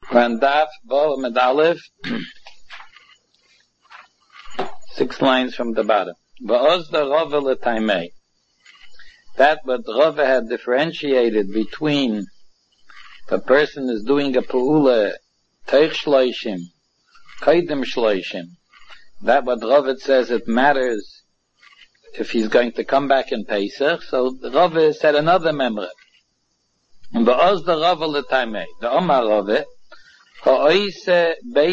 Van Daf Bo Med Aleph, 6 lines from the bottom. Va'oz da Rava l'taimei. That what Rava had differentiated between if a person is doing a pu'ula teich shloishim, kaidim shloishim. That what Rava says it matters if he's going to come back in Pesach. So Rava said another memra. And va'oz da Rava l'taimei. The Omar Rava. A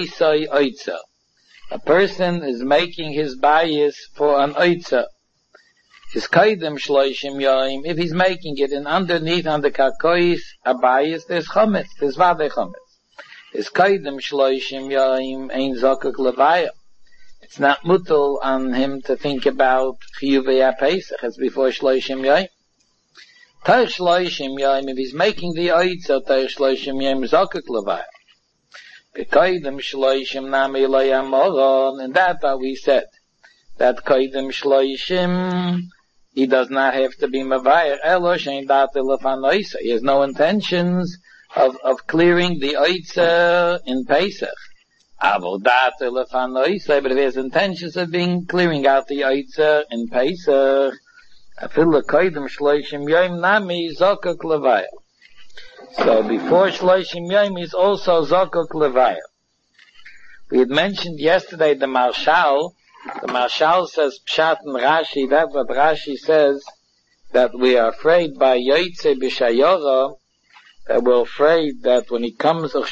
person is making his bias for an oitza. His kaidem shloishim yoim. If he's making it and underneath on the kakois a bias, there's chometz, there's vade chometz. His kaidem shloishim yoim ein zakuk levaya. It's not mutal on him to think about chiyuvei pesach. It's before shloishim yoim. Teich shloishim yoim. If he's making the oitza, teich shloishim yoim zakuk levaya. Kaidem shloishim nami loyamoron, and that we said that kaidem shloishim he does not have to be mavayer elosh ein date lefanoisa. He has no intentions of clearing the oitza in Pesach. Avol date lefanoisa, but if he has intentions of clearing out the oitza in Pesach, afil kaidem shloishim yom nami zokak levaya. So before Shloishim Yom is also Zokok Levaya. We had mentioned yesterday the Marshal. The Marshal says Pshat and Rashi. That's what Rashi says, that we are afraid by Yoitze B'Shayora, that we're afraid that when he comes when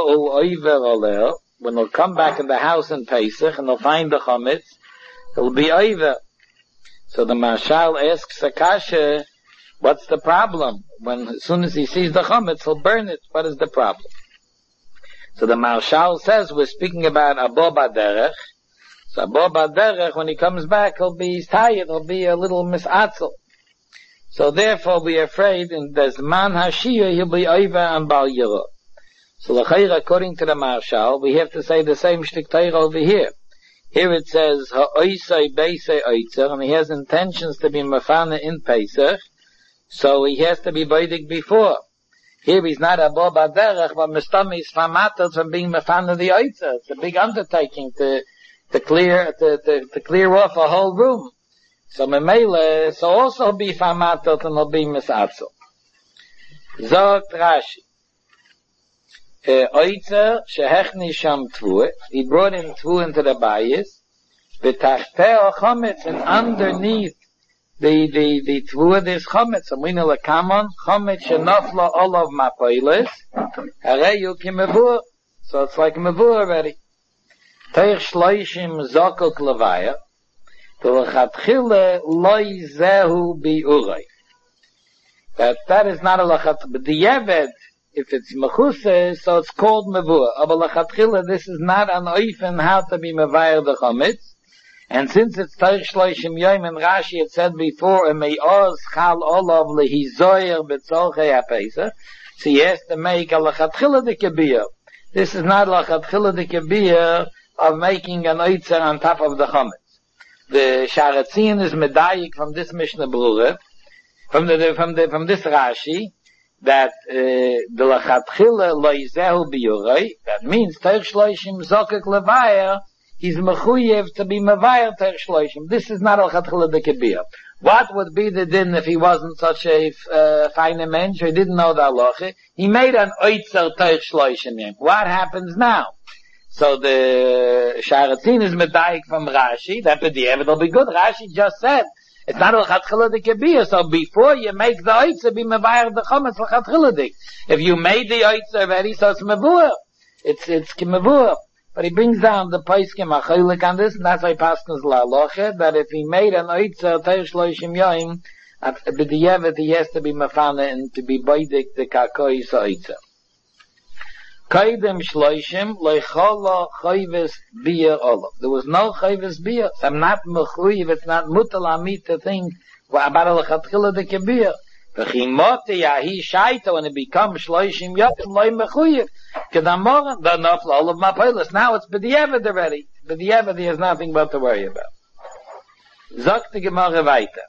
he'll come back in the house in Pesach and he'll find the Chometz, he'll be over. So the Marshal asks Akasha, what's the problem? As soon as he sees the chametz, he'll burn it. What is the problem? So the Marshal says, we're speaking about Abo Baderech. So Abo Baderech, when he comes back, he's tired, he'll be a little misatzel. So therefore we're afraid, in the Zman HaShiyah, he'll be over and Bal Yirah. So l'chayra, according to the Marshal, we have to say the same shtik Torah over here. Here it says, Ha'oisei Beisei Oitzer, and he has intentions to be mafana in Pesach. So he has to be boidig before. Here he's not a bo baderech, but Mistami is famatel from being mefan of the oitza. It's a big undertaking to clear off a whole room. So memele, so also be famatel and he'll be misatzel. Zot Rashi. Oitza shehechni sham tvu. He brought him tvu into the bayis. V'tachteo chometz, and underneath the tvua there's chometz. Amina lekamon chometz shenofla all of mapoiles. Hareyu kimevur. So it's like mevur already. Teich shloishim zokok levaya. V'lechatchile loy zehu bi'urei. That is not a lachat. But the yeved, if it's mechuse, so it's called mevur. Aber lechatchile, this is not an oifen how to be mevayer the chometz. And since it's Teich Shloishim Yom and Rashi had said before, Me'oz Chal Olav Lehizoyer B'tzolchei HaPesach, so he has to make a Lachatchila de Kebir. This is not Lachatchila de Kebir of making an oitzer on top of the Chometz. The Sharetzin is medayik from this Mishnah Berurah, from this Rashi, that the Lachatchila Loizehu B'yorei, that means Teich Shloishim Zokek Levayer, he's mechuyev to be mevayer teich shloishim. This is not al-chatchila de kebir. What would be the din if he wasn't such a fine mensch, he didn't know the halacha? He made an oitzer teich shloishim. What happens now? So the Sharetzin is medayik from Rashi, that b'di'evet will be good. Rashi just said, it's not al-chatchila de kebir, so before you make the oitzer, be mevayer the chometz al-chatchila de. If you made the oitzer already, so it's mevur. It's mevur. But he brings down the Paiskim Achilik on this, and that's why Paskins La Loche, that if he made an Oitzer, Teich Shloishim Yoim, at B'diyevet he has to be Mefana and to be Beidik the Kakoi Oitzer. Kaidem Shloishim, Leichola Chayves Bier Olav. There was no Chayves Bier. So I'm not Mechuyev, it's not Mutal Amit to think about Al-Chatchila de Kebir. V'chimoti yahi shaita, when it becomes Shloishim Yom, loy mechuyev. Kedamoran, the nafla all of my pilots. Now it's b'di'evet already. B'di'evet he has nothing but to worry about. Zok the Gemara weiter.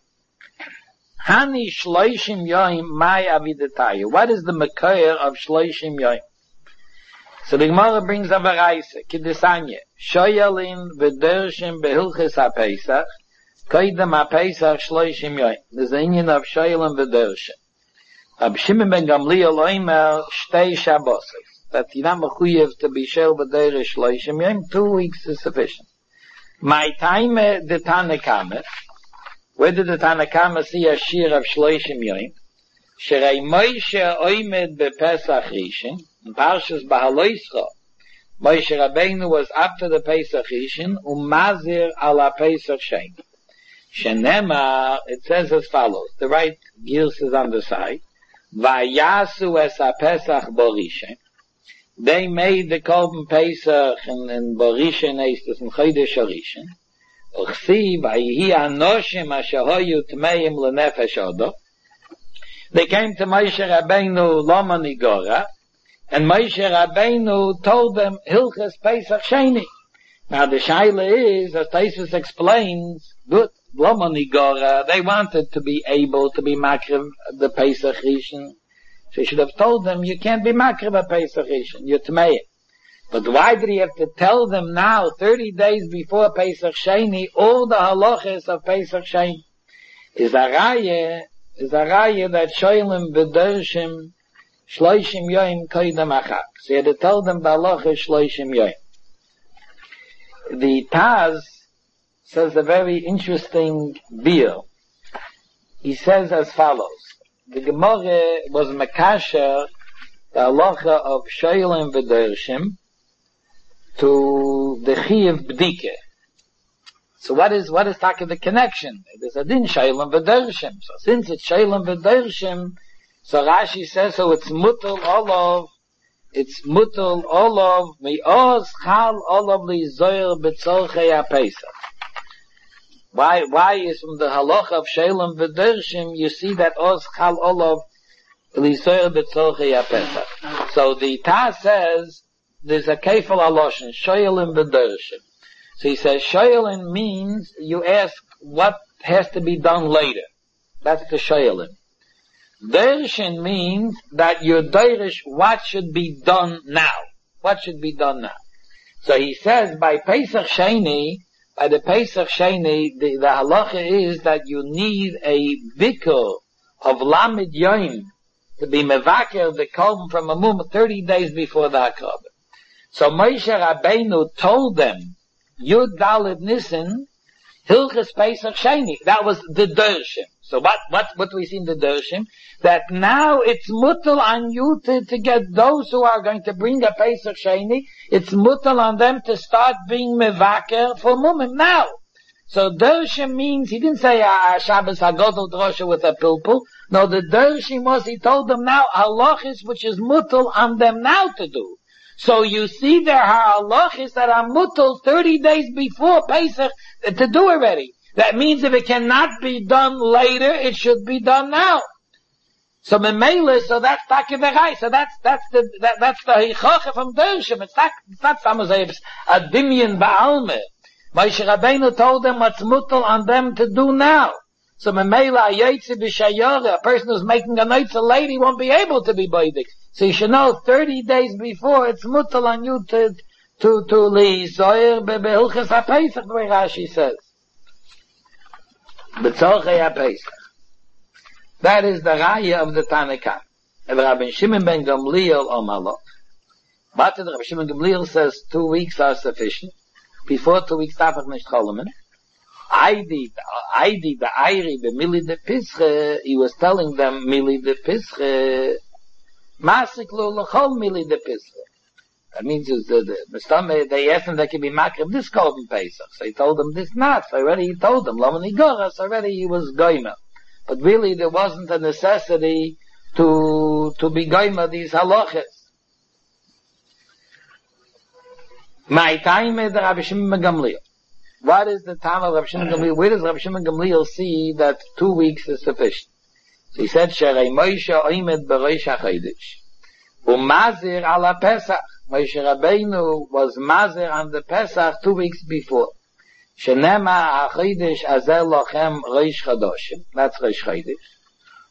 Hani Shloishim Yom mai avidetayu. What is the makayr of Shloishim Yom? So the Gemara brings a varaisa, Kidisanya, Shoyalin v'dershim behilchis ha-Pesach, Koidem ha-Pesach shloishim yoyim. There's the union of Shoyalin v'dershim. Rab Shimon ben Gamliel oimer shtei Shabbosif. That you're not mechuyev to be shel v'derish shloishim yoyim, 2 weeks is sufficient. My time the Tanakama, where did the Tanakama see a shir of shloishim yoyim? Sherei Moshe oimed bepesach rishon, in Parshas Bahaloischa, Moshe Rabbeinu was after the Pesach Rishon, Mazir ala Pesach Sheni. Shenema, it says as follows, the right gears is on the side, Vayasu es ha-Pesach Borishon. They made the Korban Pesach in Borishon, it's in Chodesh Rishon. Uchsi, Vayihi anoshim asher hoyu tmeim lenefesh odo. They came to Moshe Rabbeinu Lama Nigora, and Moshe Rabbeinu told them, Hilchas Pesach Sheni. Now the shaila is, as Taisus explains, good, Lama Nigora, they wanted to be able to be makriv the Pesach Rishon. So he should have told them, you can't be makriv a Pesach Rishon, you're Tmeim. But why did he have to tell them now, 30 days before Pesach Sheni, all the halachas of Pesach Sheni? Is a raya that Shoylim v'dershim shloishim yoyim koidem achak. So he had to tell them b'halacha shloishim yoyim. The Taz says a very interesting deal. He says as follows. The Gemara was mekasher the halacha of Shoylim v'dershim to the Chiyuv B'dike. So what is talking the connection? There's a din Shoylim v'dershim. So since it's Shoylim v'dershim, so Rashi says, so it's mutal olav mi'oz chal olav li zoyer b'tzorchei ha-Pesach. Why is from the halacha of Shoylim v'dershim, you see that oz chal olav li zoyer b'tzorchei ha-Pesach. So the Taz says, there's a kefal haloshin, Shoylim v'dershim. So he says, Shoylim means, you ask what has to be done later. That's the Shoylim. Dershin means that you're derish what should be done now. What should be done now? So he says by the Pesach Sheni, the halacha is that you need a bikkur of Lamed Yoim to be mevaker the korban from a mum 30 days before the Hakrabah. So Moshe Rabbeinu told them, Yud Daled Nissen, Hilchas Pesach Sheni. That was the Dershim. So what do we see in the Dershim? That now it's mutal on you to get those who are going to bring a Pesach Sheni, it's mutal on them to start being mevaker for mumim now. So Dershim means, he didn't say Shabbos HaGodol Drosha with a pilpul. No, the Dershim was, he told them now, halachis which is mutal on them now to do. So you see there are halachis that are mutal 30 days before Pesach to do already. That means if it cannot be done later, it should be done now. So memela, so that's takiverai. So that's the hichacha from Dershim. It's not samazayibs a dimyan ba'alme. Moshe Rabbeinu told them what's mutal on them to do now. So memela ayetzi b'shayora, a person who's making a nitza lady won't be able to be boidik. So you should know 30 days before it's mutal on you to li zoyer behilchas ha-Pesach, the way Rashi says. B'tzorchei ha-Pesach. That is the raya of the Tanakh. And Rabbi Shimon ben Gamliel Omalot. But Rabbi Shimon ben Gamliel says 2 weeks are sufficient. Before 2 weeks, tafach nicht cholomen. The Ayri, the Mili de Pische, he was telling them, Mili de Pische, Masiklo lechol Mili de Pische. That means they asked him they can be makriv this Korban Pesach. So he told them this not. So already he told them, Lomani Goras, already he was goymer. But really there wasn't a necessity to be goymer these halachas. My time is Rabbi Shimon ben Gamliel. What is the time of Rabbi Shimon ben Gamliel? Where does Rabbi Shimon ben Gamliel see that 2 weeks is sufficient? So he said, Sherei Moshe oimed b'rosh hachodesh. Umazir ala Pesach. Moshe Rabbeinu was mazir on the Pesach 2 weeks before. Shenema hachodesh azel lochem rosh chodoshim. That's rosh chodesh.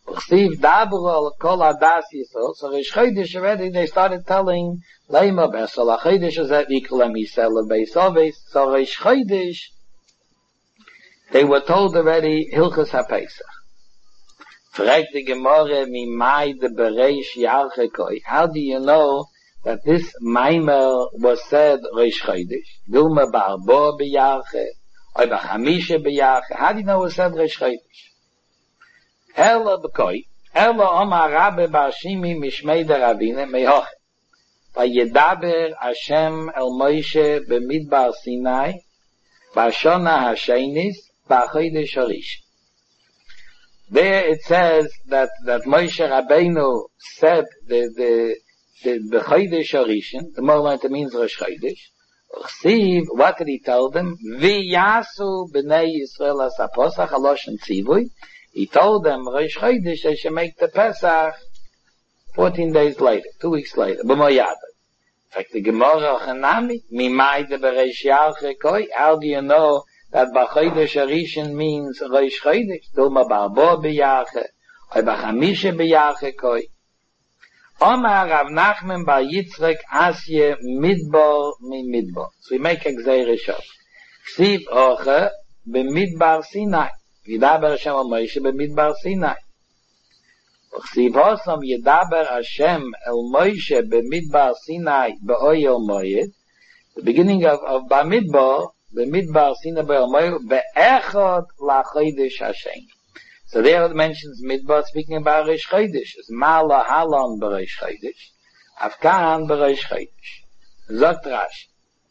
Steve Dabur Kol Adas Yisrael. So Rish Chodesh already they started telling Leima Besel HaChodesh is that Ikolem Yisrael Beis Oves. So Rish Chodesh they were told already Hilchos HaPesach. Fragt die Gemorre mi mai de Bereish Yarche Koi. How do you know that this Maimer was said Rish Chodesh? Dilma Barbo B'Yarche or B'Chamisha B'Yarche. How do you know it was said Rish Chodesh? Ela B'Koi, Ela Omar Rabbe Bar Shimi Mishmei de Ravine Mehoche. Vayedaber Hashem El Moshe B'Midbar Sinai B'Shona HaShenis B'Chodesh HaRishon. There it says that Moshe Rabbeinu said the B'Chodesh HaRishon, the moment it means Rosh Chodesh. What did he tell them? V'yasu b'nei Yisrael as HaPosach Haloshen Tzivui. He told them, Rosh Chodesh, they should make the Pesach 14 days later, 2 weeks later, b'moyada. In fact, the Gemara Chanami, Mimai de Bereish Yarche Koi, how do you know that B'Chodesh HaRishon means Rosh Chodesh? Dilma Barbo B'Yarche, or B'Chamisha B'Yarche Koi. Omar Rav Nachman Bar Yitzchak Asye Midbar Mi Midbar. So we make a Gzeire Shov. Ksiv Oche B'Midbar Sinai. Yedaber Hashem El Moshe B'Midbar Sinai. Ksiv Hosam Yedaber Hashem El Moshe B'Midbar Sinai B'Oyel Moyed. The beginning of B'Midbar, B'Midbar Sinai B'Oyel Moyed, Be'echad LaChodesh Hashem. So there it mentions Midbar speaking about Rish Chodesh. It's Mala Halon B'Rish Chodesh. Afkan B'Rish Chodesh. Zogt Rashi.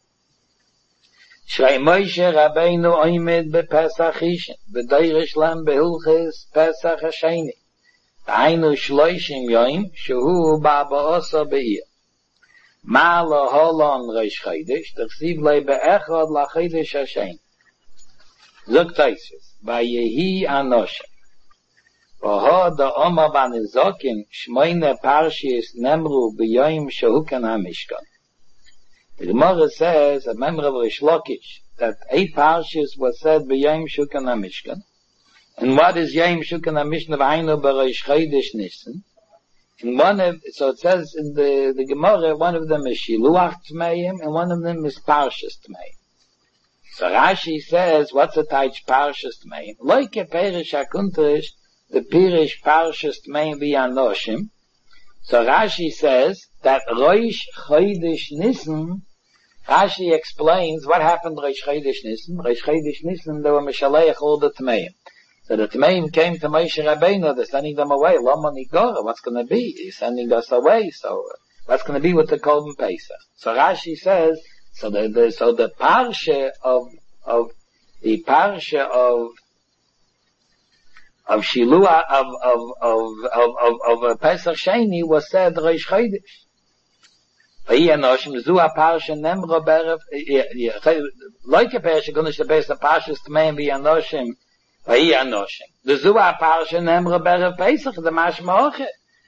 Shrei Moshe Rabbeinu Oimed B'Pesach Rishon. B'Doirish Lem B'Hilches Pesach Hasheni. V'Hainu Shloishim Yoim. Shehu Ba'Ba'osa Be'ir. Mala Halon Rish Chodesh. T'chsiv Lei Be'echad LaChodesh Hashem. Zogt Taisus. V'Yehi Anoshem. Oho da Oma Banizokim Shmoine Parshis Nemru B'Yoim Shehukan HaMishkan. The Gemara says, a member of Rish Lakish, that 8 Parshis was said B'Yoim Shehukan HaMishkan. And what is Yom Shehukan HaMishkan? V'Hainu B'Rosh Chodesh Nisan. And so it says in the Gemara, one of them is Shiluach Tmeim, and one of them is Parshis Tmeim. So Rashi says, what's the Taich Parshis Tmeim? Loike Perish HaKuntrish, the Pirish Parshas Tmeim V'Anoshim. So Rashi says that Rosh Chodesh Nisan, Rashi explains what happened to Rosh Chodesh Nisan. Rosh Chodesh Nisan, they were Mishaleach all the Tmeim. So the Tmeim came to Moshe Rabbeinu, they're sending them away. Lama Nigora, what's going to be? He's sending us away, so what's going to be with the Korban Pesach? So Rashi says, so the Parsha of Shilua of Pesach Sheni was said Rosh Chodesh. V'Anoshim Zu Parsha Nemra Berev like a Parsha Gunish the base of Parshas Tmeim V'Anoshim V'Anoshim. The Zu Parsha Nemra Berev Pesach the Mashmaoche.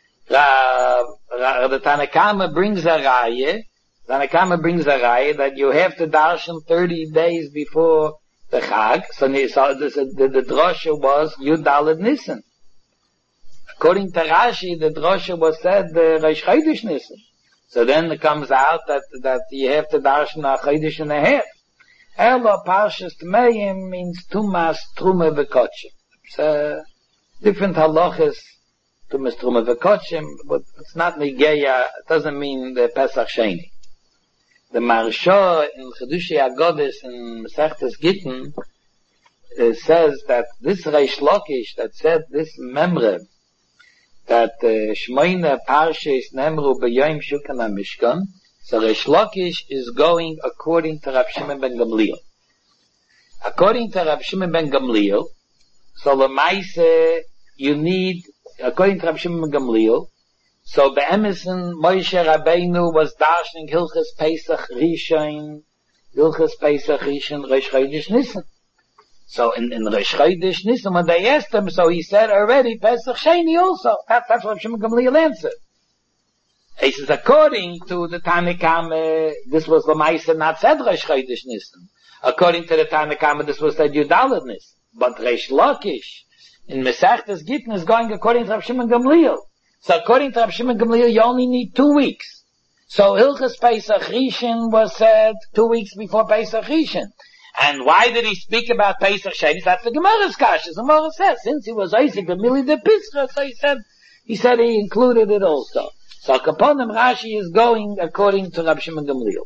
The Tanakama brings a raya. That you have to darshan 30 days before the Chag. So the drosha was Yud Daled Nisan. According to Rashi, the drosha was said Rosh Chodesh Nisan. So then it comes out that you have to darshan a Chodesh and a half. Elo Parshas Tmeim means Tumas Trume V'Kochim. It's different halachas, Tumas Trume V'Kochim, but it's not Nigeya. It doesn't mean the Pesach Sheni. The Marsha in Chedushi Agodis in Mesechtes Gittin says that this Reish Lakish that said this memre that Shmoine Parshas Nemru B'Yom Shehukan HaMishkan. So Reish Lakish is going according to Rav Shimon ben Gamliel. According to Rav Shimon ben Gamliel, so Lemaise you need, according to Rav Shimon ben Gamliel, so be'emison Moshe Rabbeinu was darshaning Hilchas Pesach Rishon, Rosh Chodesh Nisan. So in Rosh Chodesh Nisan, when they asked him, so he said already Pesach Sheni also. That's what Rav Shimon ben Gamliel answered. He says, according to the Tanakama, this was Lamaisa not said Rosh Chodesh Nisan. According to the Tanakama, this was said Yud Daled Nisan. But Reish Lakish In Mesachtes Gittin is going according to Rav Shimon Gamliel. So according to Rav Shimon Gamliel, you only need 2 weeks. So Hilchas Pesach Rishon was said 2 weeks before Pesach Rishon. And why did he speak about Pesach Sheni? That's the Gemara's Kasha. The Gemara says, since he was Isaac the Mili de Pisra, so he said he included it also. So Kaponim Rashi is going according to Rav Shimon Gamliel.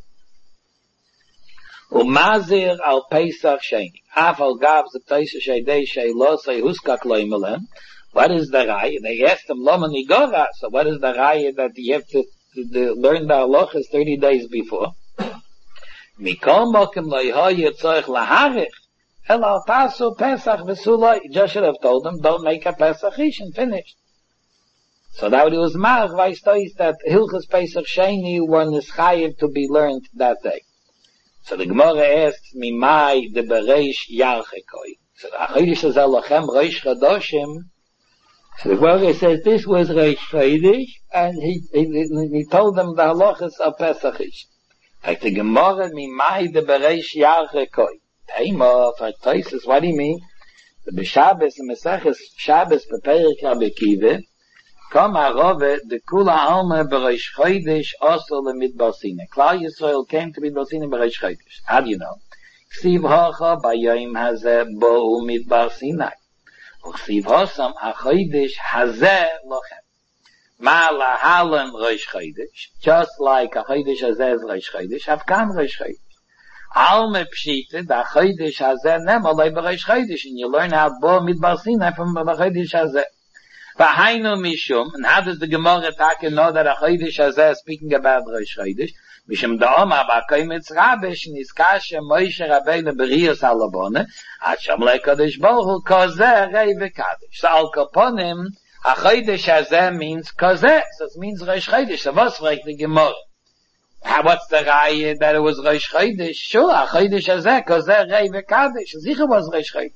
Umazir al Pesach Sheni. Afal Gav the Pesach Shedei Sheilo Say Huskak Loimelem. What is the Raya? They asked him, Loma Nigora. So what is the Raya that you have to learn the halachas 30 days before? Mikol Mokim Loihoye Tzorich Laharich. El al Tasu Pesach V'suloi. You just should have told them, don't make a Pesach Rishon. Finished. So that it was Marach, Vaistois, that Hilchas Pesach Sheni were Nischayev to be learned that day. So the Gemara asks, Mimai de Bereish Yarchekoi. So the Achidish is Elochem Reish Chadoshim. So the Gemara says this was Reish Chodesh, and he told them the halachas of Pesachish. Like the Gemara, Mimai de Bereish Yarchekoi. Taima, for Toises, what do you mean? The B'Shabbos, the Mesachas Shabbos, Peperik Rabbi Kiva, Kom Arove, the Kula Alma Bereish Chodesh, also the Midbar Sinai. Klal Yisrael came to Midbar Sinai Bereish Chodesh. How do you know? Ksiv Hocha, Bayoim Hazeh, Bo'u Midbar Sinai. Ksiv Hosam, HaChodesh, Hazeh, Lochem. Ma Lahalan Reish Chodesh, just like HaChodesh Hazeh is Reish Chodesh, Havkan Reish Chodesh. Alma Pshita, the HaChodesh Hazeh, Nemalei Bereish Chodesh, and you learn how Bo'u Midbar Sinai from the HaChodesh Hazeh. V'hainu mishum, and how does the Gemara Taka know that a Chodesh Hazeh is speaking about Rosh Chodesh? Mishum da'oma ba'koimetz rabesh niskashe Moshe Rabbeinu b'riyos alabone, ad sham le'kadosh baruch hu kozeh rei v'kadosh. So al kaponim, a Chodesh Hazeh means kozeh, so it means Rosh Chodesh. So what's like the Gemara? What's the Raya that it was Rosh Chodesh? Sure, a Chodesh Hazeh, kozeh rei v'kadosh. Sicher was Rosh Chodesh.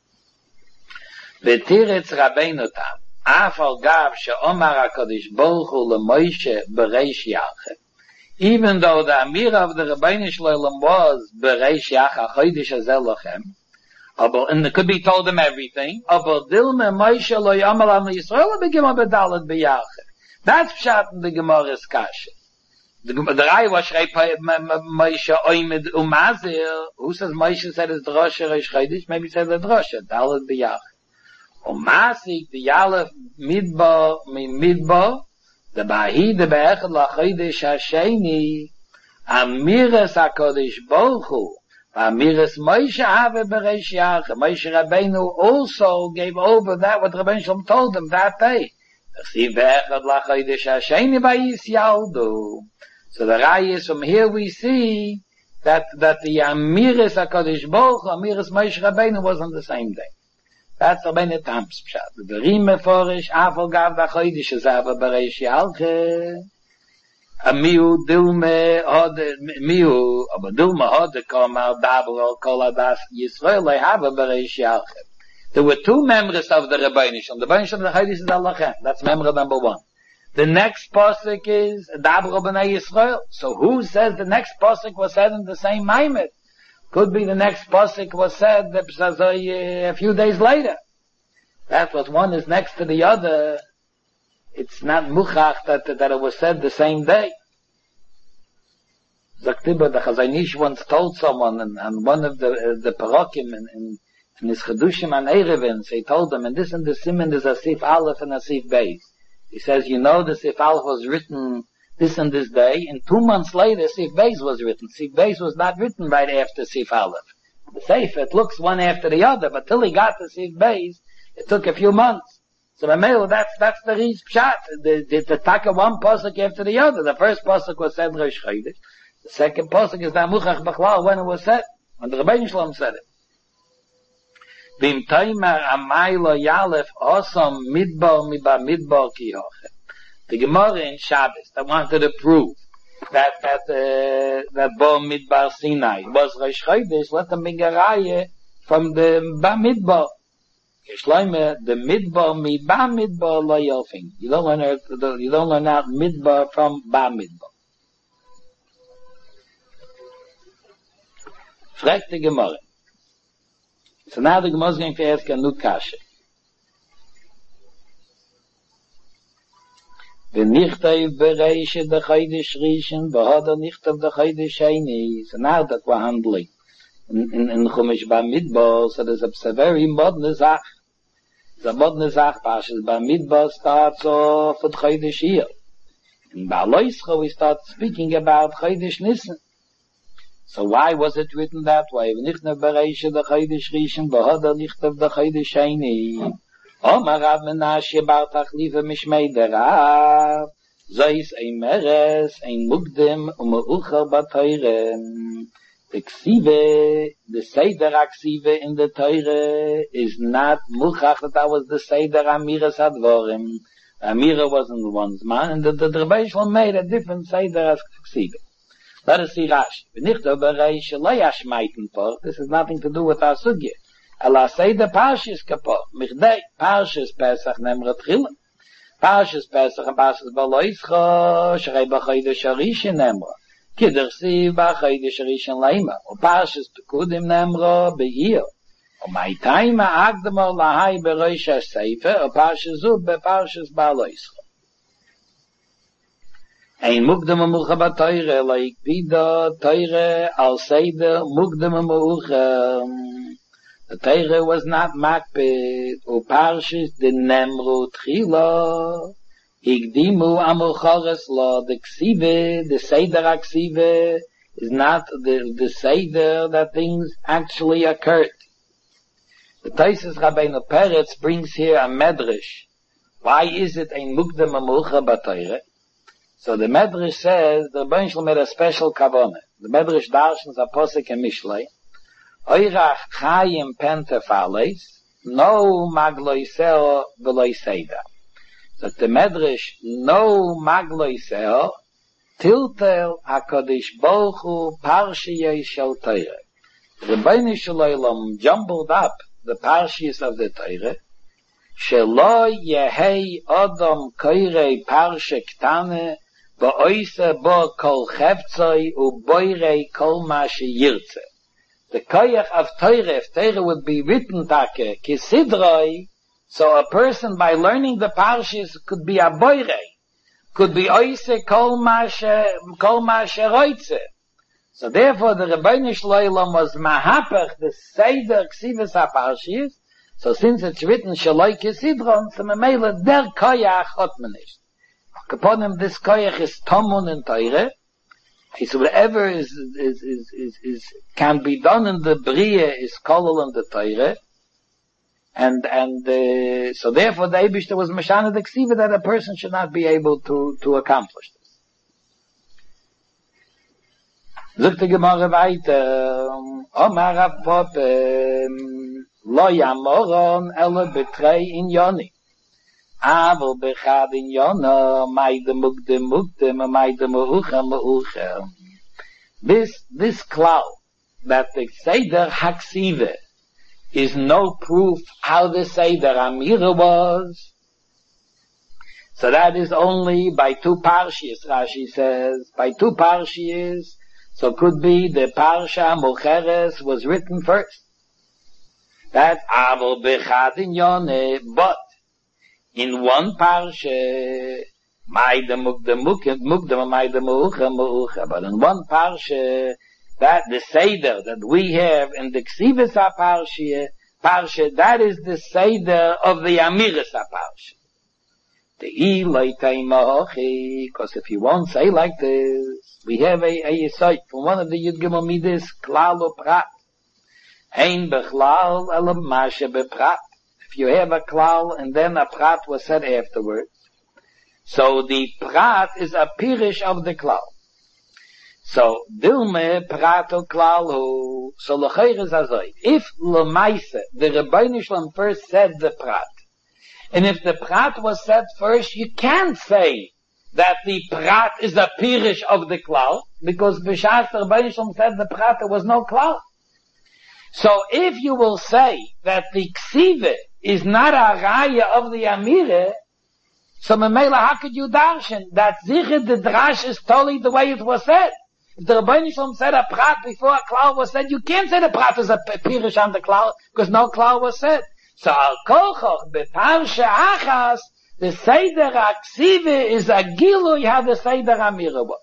V'tiretz Rabbeinu tam. Afal Gav she'omar HaKadosh Baruch Hu leMoshe Bereish Yachid. Even though the Amir of the Rebbeinu Shloim was Bereish Yachid, Chodesh Hazeh Lochem, and it could be told them everything, aber Dilme Moshe lo Yomer Am Yisrael begimah bedalet b'Yachid. That's pshat in the Gemara's Kasha. The Raya was Shrei Moshe Oimed Umazir. Who says Moshe said it's Drosha Rosh Chodesh? Maybe he said the Drosha, dalet b'Yachid. Masik the Yalef Midbar Midbar the Bahi the Be'echad LaChodesh HaSheni Amiras HaKadosh Baruch Hu Amiras Moshe Ave Bereish Yachid. Moshe Rabbeinu also gave over that what Rabbeinu Shalom told him that day. Chsiv Be'echad LaChodesh HaSheni Bayis Yaldu. So the Raya is from here we see that the Amiras HaKadosh Baruch Hu Amiras Moshe Rabbeinu was on the same day. That's a bene Tamps pshat. The Rime Forish, Afal Gav da Chodesh Hazeh Bereish Yalche. A miu Dilme Hode, miu, aber Dilme Hode Komar Dabro Kol Adas Yisrael Lehava Bereish Yalche. There were 2 members of the Rebbeinu Shalom. The Rebbeinu Shalom, the Chodesh is Alachem. That's member number 1. The next pasuk is Dabro B'nai Yisrael. So who says the next pasuk was said in the same Maimed? Could be the next pasuk was said a few days later. That was one is next to the other. It's not muchach that it was said the same day. Zaktiba, the Chazanish once told someone, and one of the parokim in his Chedushim and Erevin, so he told them, and this Siman is a Sif Aleph and a Sif Beis. He says, you know, the Sif Aleph was written this and this day, and 2 months later, Sif Beis was written. Sif Beis was not written right after Sif Aleph. The Sefer, it looks one after the other, but till he got to Sif Beis, it took a few months. So that's the Riz Pshat. The Taka one pasuk after the other. The first pasuk was said Rosh Chodesh. The second pasuk is Namuchach B'chlal when it was said, when the Rebbeinu Shalom said it. V'im Taimer Amaylo Yalef Osam Midbar Miba Midbar Ki Hochet. The Gemara in Shabbos that wanted to prove that Bo Midbar Sinai was Rosh Chodesh. Let them bring a raya from the Ba Midbar. Yeshleime the Midbar Mi Ba Midbar Lo Yofing. You don't learn out Midbar from Ba Midbar. Fragt the Gemara. So now the Gemara is going to ask a new kasha. V'nichtov bereishe the Chodesh Rishon, v'hoda nichtov the Chodesh Sheni. So now that we're handling in Chumash Bamidbar, so there's a very modern Zach. The modern Zach, Parshas Bamidbar starts off with Chodesh Iyar. In Ba'aloischa we start speaking about Chodesh Nisan. So why was it written that way? V'nichtov bereishe the Chodesh Rishon, v'hoda nichtov the Chodesh Sheni. Omar Rav Menashe bar Tachliva Mishmei derav, Zois ein Meres, ein Mugdem, U'meucher b'Teire. The Ksive, the Seder HaKsive in the Teire is not Muchach that was the Seder Amiras Advorim. Amira wasn't the one's man, and the Rebbe Shalom made a different Seder HaKsive. Let us see Rashi. V'nichtov bereishe lo yashmeiten por. This has nothing to do with our sugya. Ela say the Parshas kapot. Michdei, Parshas Pesach nemret chilem. Parshas Pesach and Parshas Baloischa, shrei b'chodesh harishon nemra. Kidder siv b'chodesh harishon leima. O Parshas Pekudim nemra be'ir. O my time ha'akdamo lahai b'rosh ha'sefer, o Parshas Zub be'Parshas Baloischa. Ein mukdem u'mucha b'toire, like pida toire al seder mukdem u'mucha. The Torah was not makpid, u Parshas the Nemru Tchila, Higdimu Amuchores Lo, the Ksive, the Seder HaKsive, is not the Seder that things actually occurred. The Taisus Rabbeinu Peretz brings here a Medrash. Why is it ein Mukdem Amucha b'Torah? So the Medrash says, the Rebbeinu Shalom made a special kavanah. The Medrash darshans a posek and mishlei. Oirach chayim pentefales, no magloiseo veloiseida. That the Medrash, no magloiseo, tiltel HaKadosh Baruch Hu parshiyei shel Torah. The Rebbeinu Shalom jumbled up the parshiyos of the Torah, shelo yehei odom koirei parshe ktane, ba'oise bo kol cheftzoi u boirei kol ma sheyirtze. The koyach of Torah, if Torah would be written take, kisidroi, so a person by learning the parshas could be a boire, could be oise kol ma sheroitze. So therefore the Rebbeinu Shalom was mahapach, the seder ksivas ha-parshas, so since it's written shaloi kisidron, so memela der koyach hot menish. Upon him this koyach is tomun in Torah, so whatever is can be done in the Bria is kolol in the Torah, and so therefore the Eibishter was mashana the ksiva that a person should not be able to accomplish this. Zuk the Gemara weiter, Omar Rav Papa, lo yamoron elo betrei in yoni. Aval bechad in yona, maide mukdem, maide meucha. This cloud, that the Seder HaKsive is no proof how the Seder Amira was. So that is only by two parshiyos, Rashi says, by two parshiyos, so could be the Parsha Mocheres was written first. That Aval bechad in yona, but in one parsha, maide mukdem, maide meucha, but in one parsha, that the Seder that we have in the Ksivas parsha, that is the Seder of the Amiras parsha. The because if you won't say like this, we have a site from one of the Yud Gimel Midas, klal o prat. Ein bechlal elam mashe beprat. If you have a klal and then a prat was said afterwards, so the prat is a pirish of the klal. So dilme prato klal, so l'chayr is azoy. If l'maise the Rebbeinu Shalom first said the prat, and if the prat was said first, you can't say that the prat is a pirish of the klal, because b'shas the Rebbeinu Shalom said the prat, there was no klal. So if you will say that the ksive is not a raya of the amire, so memela, how could you darshan that zichid the drash is totally the way it was said? If the Rebbeinu Shalom said a prat before a klal was said, you can't say the prat is a pirish on the klal, because no klal was said. So al kolchoch beparsha achas, The Seder Aksive is a Gilui how the Seder Amira was.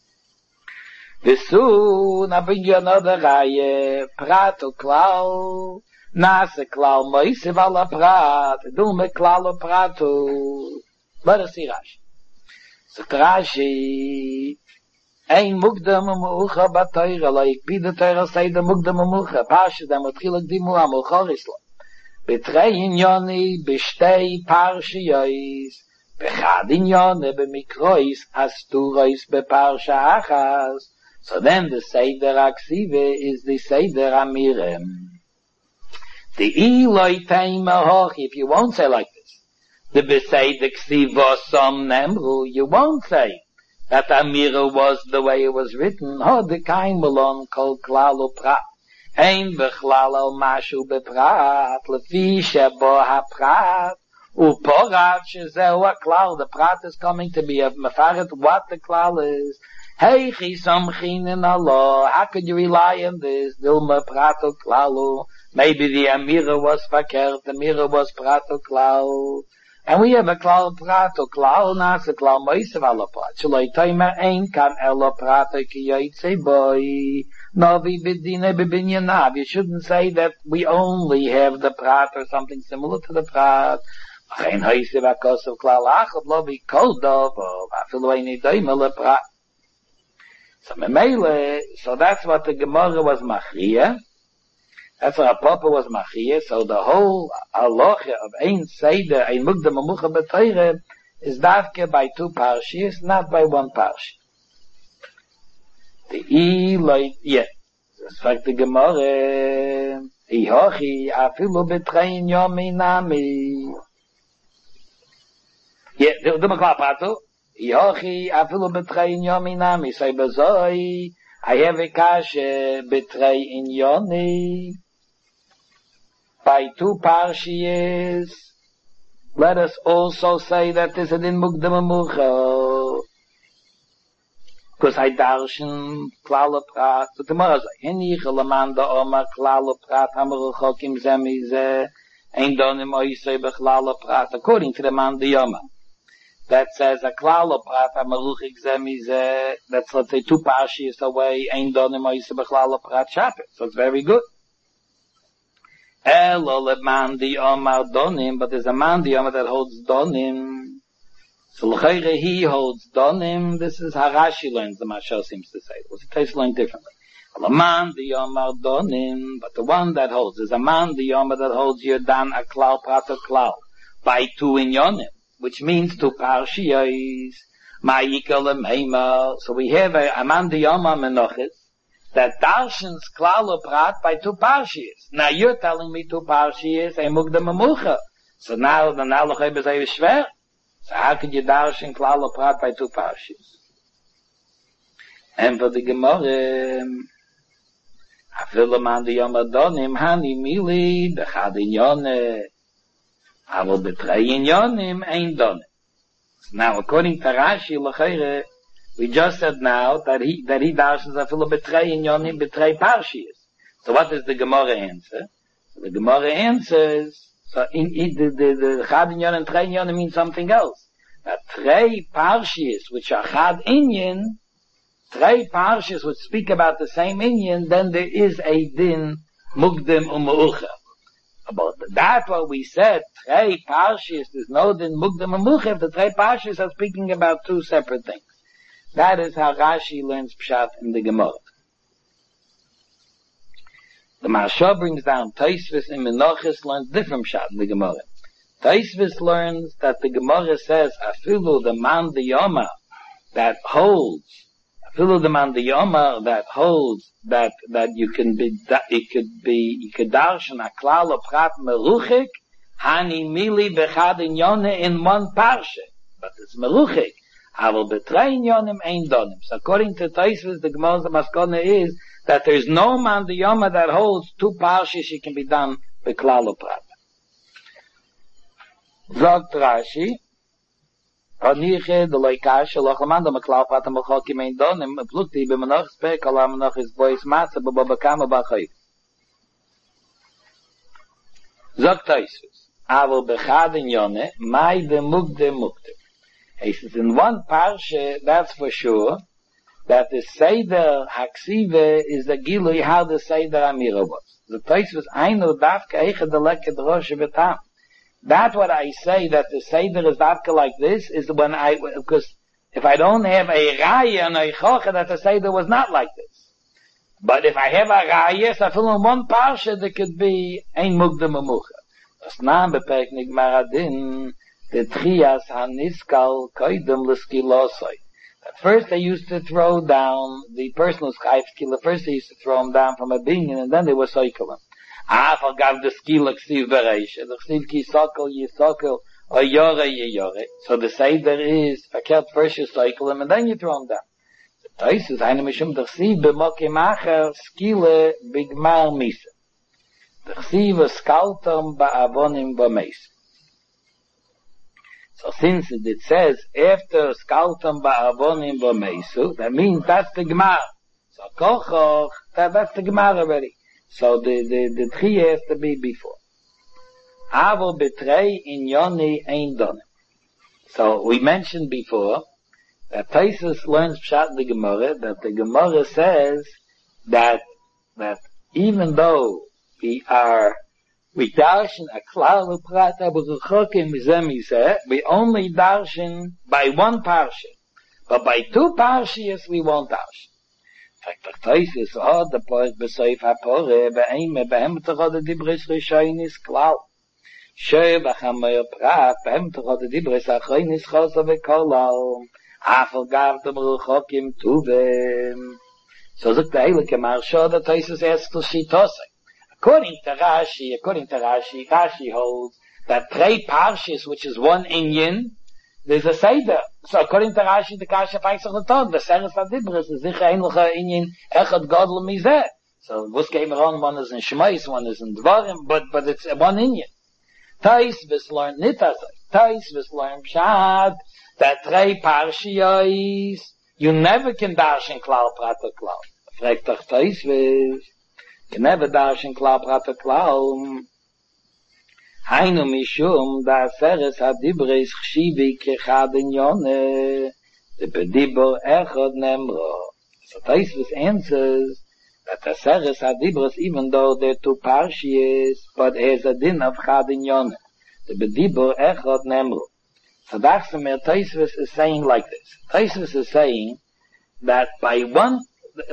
Visu, na bring you another Reihe, Prat o Klau, Nase Klau, Moisiv ala Prat, Dume Klau o Pratu. Let us see Rashi. So Rashi, Ein Mugdam Mucha Batoira, like Pida Teira Seder Mugdam Mucha, Pasha, da Mutchilak Dimu Amucha Risla. Betrei Inyoni, Beshtei Parshiyos, Bechad Inyoni, Bemikrois, Asturois, Beparsha Achas. So then the Seder Aksive is the Seder Amirem. The Eloi Taima Hoch, if you won't say like this, the Beseder Ksiva Som Nemru, you won't say that Amira was the way it was written. Ho de Kain Malon Kol Klalo Prat. Ein Bechlal al Mashu Beprat, Lefi Shebo HaPrat, Uporat Shezeu HaKlal. The Prat is coming to be a Mefaret what the Klal is. Hey, Chisamchin in Allah. How could you rely on this? Dilma Prato Klalu. Maybe the Amira was Fakert, the Amira was Prato Klalu. And we have a Klal Prato Klalu, Nasa Klal Moisev ala Prat. Shaloi Toimer Ein Kan Elo Prato Ki Yoitze Boi. Novi Bidine Bibinyanav. You shouldn't say that we only have the Prat or something similar to the Prat. Ein Hoisev HaKosev Klal Achot Lo Bi Kol Dov, Afilu Ein Idoim ala Prat. So Memele, so that's what the Gemara was Machriya. That's what Papa was Machriya. So the whole halacha of Ein Seder, Ein Mugdam Amucha B'Torah is davke by two parshiyos, not by one parshiyah. The Eloi, yeah. Das fragt the Gemara, Ihochi, afilu betrein yomi nami. Yeah, do me klar Pato. Yochi, afilu betrei in yomi nami. Say, bezoi, I have a kashe betrei in yoni. By two parshiyas, let us also say that this is in Mugdam Amucha. Because I darshan klala prat. So tomorrow, heni chelamanda oma klala prat hamaruchokim zemize ein donim oisei bechlala prat. According to the man the yoma. That says a klala prat hamaruchik zemize. That's, let's say, two parshiyas away. Ein donim oisei bechlala prat shapet. So it's very good. Elo le man the yoma donim. But there's a man the yoma that holds donim. So l'chayre he holds donim. This is how Rashi learns. The Mashal seems to say. It was a case learned differently. A man the yomar donim, but the one that holds is a man the yomar that holds Yodan a klal prat a klal by two inyonim, which means two parshiyos. Ma'ikal lemeima. So we have a man the yomar menochis that darshans klal prat by two parshiyos. Now you're telling me two parshiyos a mugdam amucha. So now the nalachay bezay is shver. So how could you darshan klal prat by two parshiyos? And for the Gemara, afilu man the yom adonim hani mili bechad inyone, aval betrei inyonim ein donim. Now, according to Rashi, l'chayre, we just said now that he darshans afilu betrei inyonim betrei parshiyos. So what does the Gemara answer? So the Gemara answers. So the chad inyon and trei inyon means something else. That trei parshiyos, which are chad inyon, trei parshiyos which speak about the same inyon, then there is a din mugdim umucha. About that, what we said, trei parshiyos, there's no din mugdim umucha. If the trei parshiyos are speaking about two separate things. That is how Rashi learns pshat in the Gemara. The Maharsha brings down Tosfos and Menachos learns different pshat in the Gemara. Tosfos learns that the Gemara says, afilu the man the yoma that holds, afilu the man the yoma that holds that you can be, that it could darshan a klal of prat meruchik, hani mili bechad inyone in one parsha. But it's meruchik. Aval betrei inyonim ein donim. So according to Tosfos, the Gemara's maskona is that there is no man the yoma that holds two parshas. It can be done by klal prat. Zogt Rashi, Aniche de loikash lochaman de klal prat am chokim ein donim plukti b'menach spek ala menach is bois matze b'bakam b'chayv. Zogt Tosfos, aber bechad in yone, mai de mukde mukde. He says, in one parsha, that's for sure, that the Seder Haksive is the Gilui how the Seder Amira was. The place was Einu Davka Eicha Deleke Droshe Betam. That's what I say, that the Seder is Davka like this, is when because if I don't have a Raya and a Chocha, that the Seder was not like this. But if I have a Raya, so I feel in one parsha, there could be Ein Mugde Memucha. Das Naam beperk Nigmar Adin, the Trias HaNiskal Koidem L'Skilosoi. At first they used to throw down the personal Skype skiller. First they used to throw him down from a binyan, and then they were cycling. Forgav the skiller ksiv bereish. The ksiv ki sokel yisokel or yore yore. So the Seder is, first you cycle him and then you throw him down. The Tais is eine mishum the ksiv b'moke macher skiller bigmar misa. The ksiv is skaltam ba'avonim b'meis. So since it says, after skaltam ba'avonim b'meisu, that means that's the Gemara. So kochoch, that's the Gemara already. So the three has to be before. Avo betrei in yoni ein donim. So we mentioned before, that Taisus learns pshat the Gemara, that the Gemara says that even though we darshan a klal uprat aber rechokim mizeh, we only darshan by one parsha. But by two parshias we won't darshan. In fact, the Taisus the poet b'soif ha'pore, be'eme, behem techod dibris rishoinis klal. Shei b'chamoyer prat, behem techod dibris achoinis chosa v'kolal. Afel gavtem rechokim tuvem. So the Heilige Marsha, the Taisus asks to Shitosai. According to Rashi, Rashi holds that three parshas, which is one inyan, there's a Seder. So according to Rashi, the Kasha Paisach L'Tod, the Seres HaDibris, is Zicha Einlacha Inyan, Echad Godel Mizeh. So what's going on? One is in Shemais, one is in Dvarim, but it's one inyan. Tais V'Slearn Nitazai. Tais V'Slearn Pshat, that three parshiyos, you never can darshan Klal Prata Klal. Fragt doch Tais V'S. You never darshan klal prata klal. Hainu mishum da seres hadibres chshivi kechad in yone. The bedibor echad nemro. So Taisus answers that the seres hadibres, even though they're two parshias, but has a din of chad in yone. The bedibor echad nemro. So that's the Taisus is saying like this. Taisus is saying that by one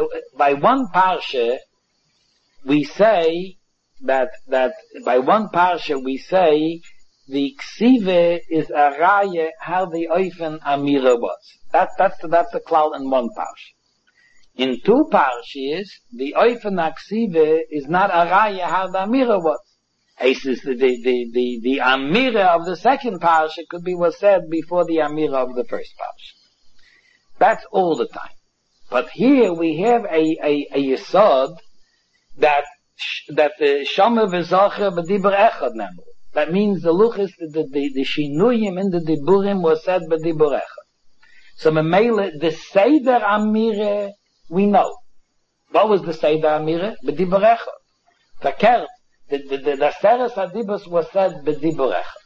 parsha, we say that by one parsha we say the ksive is a raya how the oifen amira was. That's the klal in one parsha. In two parshas, the oifen ksive is not a raya how the amira was. He says the amira of the second parsha was said before the amira of the first parsha. That's all the time. But here we have a yesod that the Shomer v'Zocher b'dibur echad nemru. That means the luchis, the shinuyim in the diburim was said b'dibur echad. So memele, the Seder Amire, we know. What was the Seder Amire? B'dibur echad. Verkehrt, the Seres HaDibus was said b'dibur echad.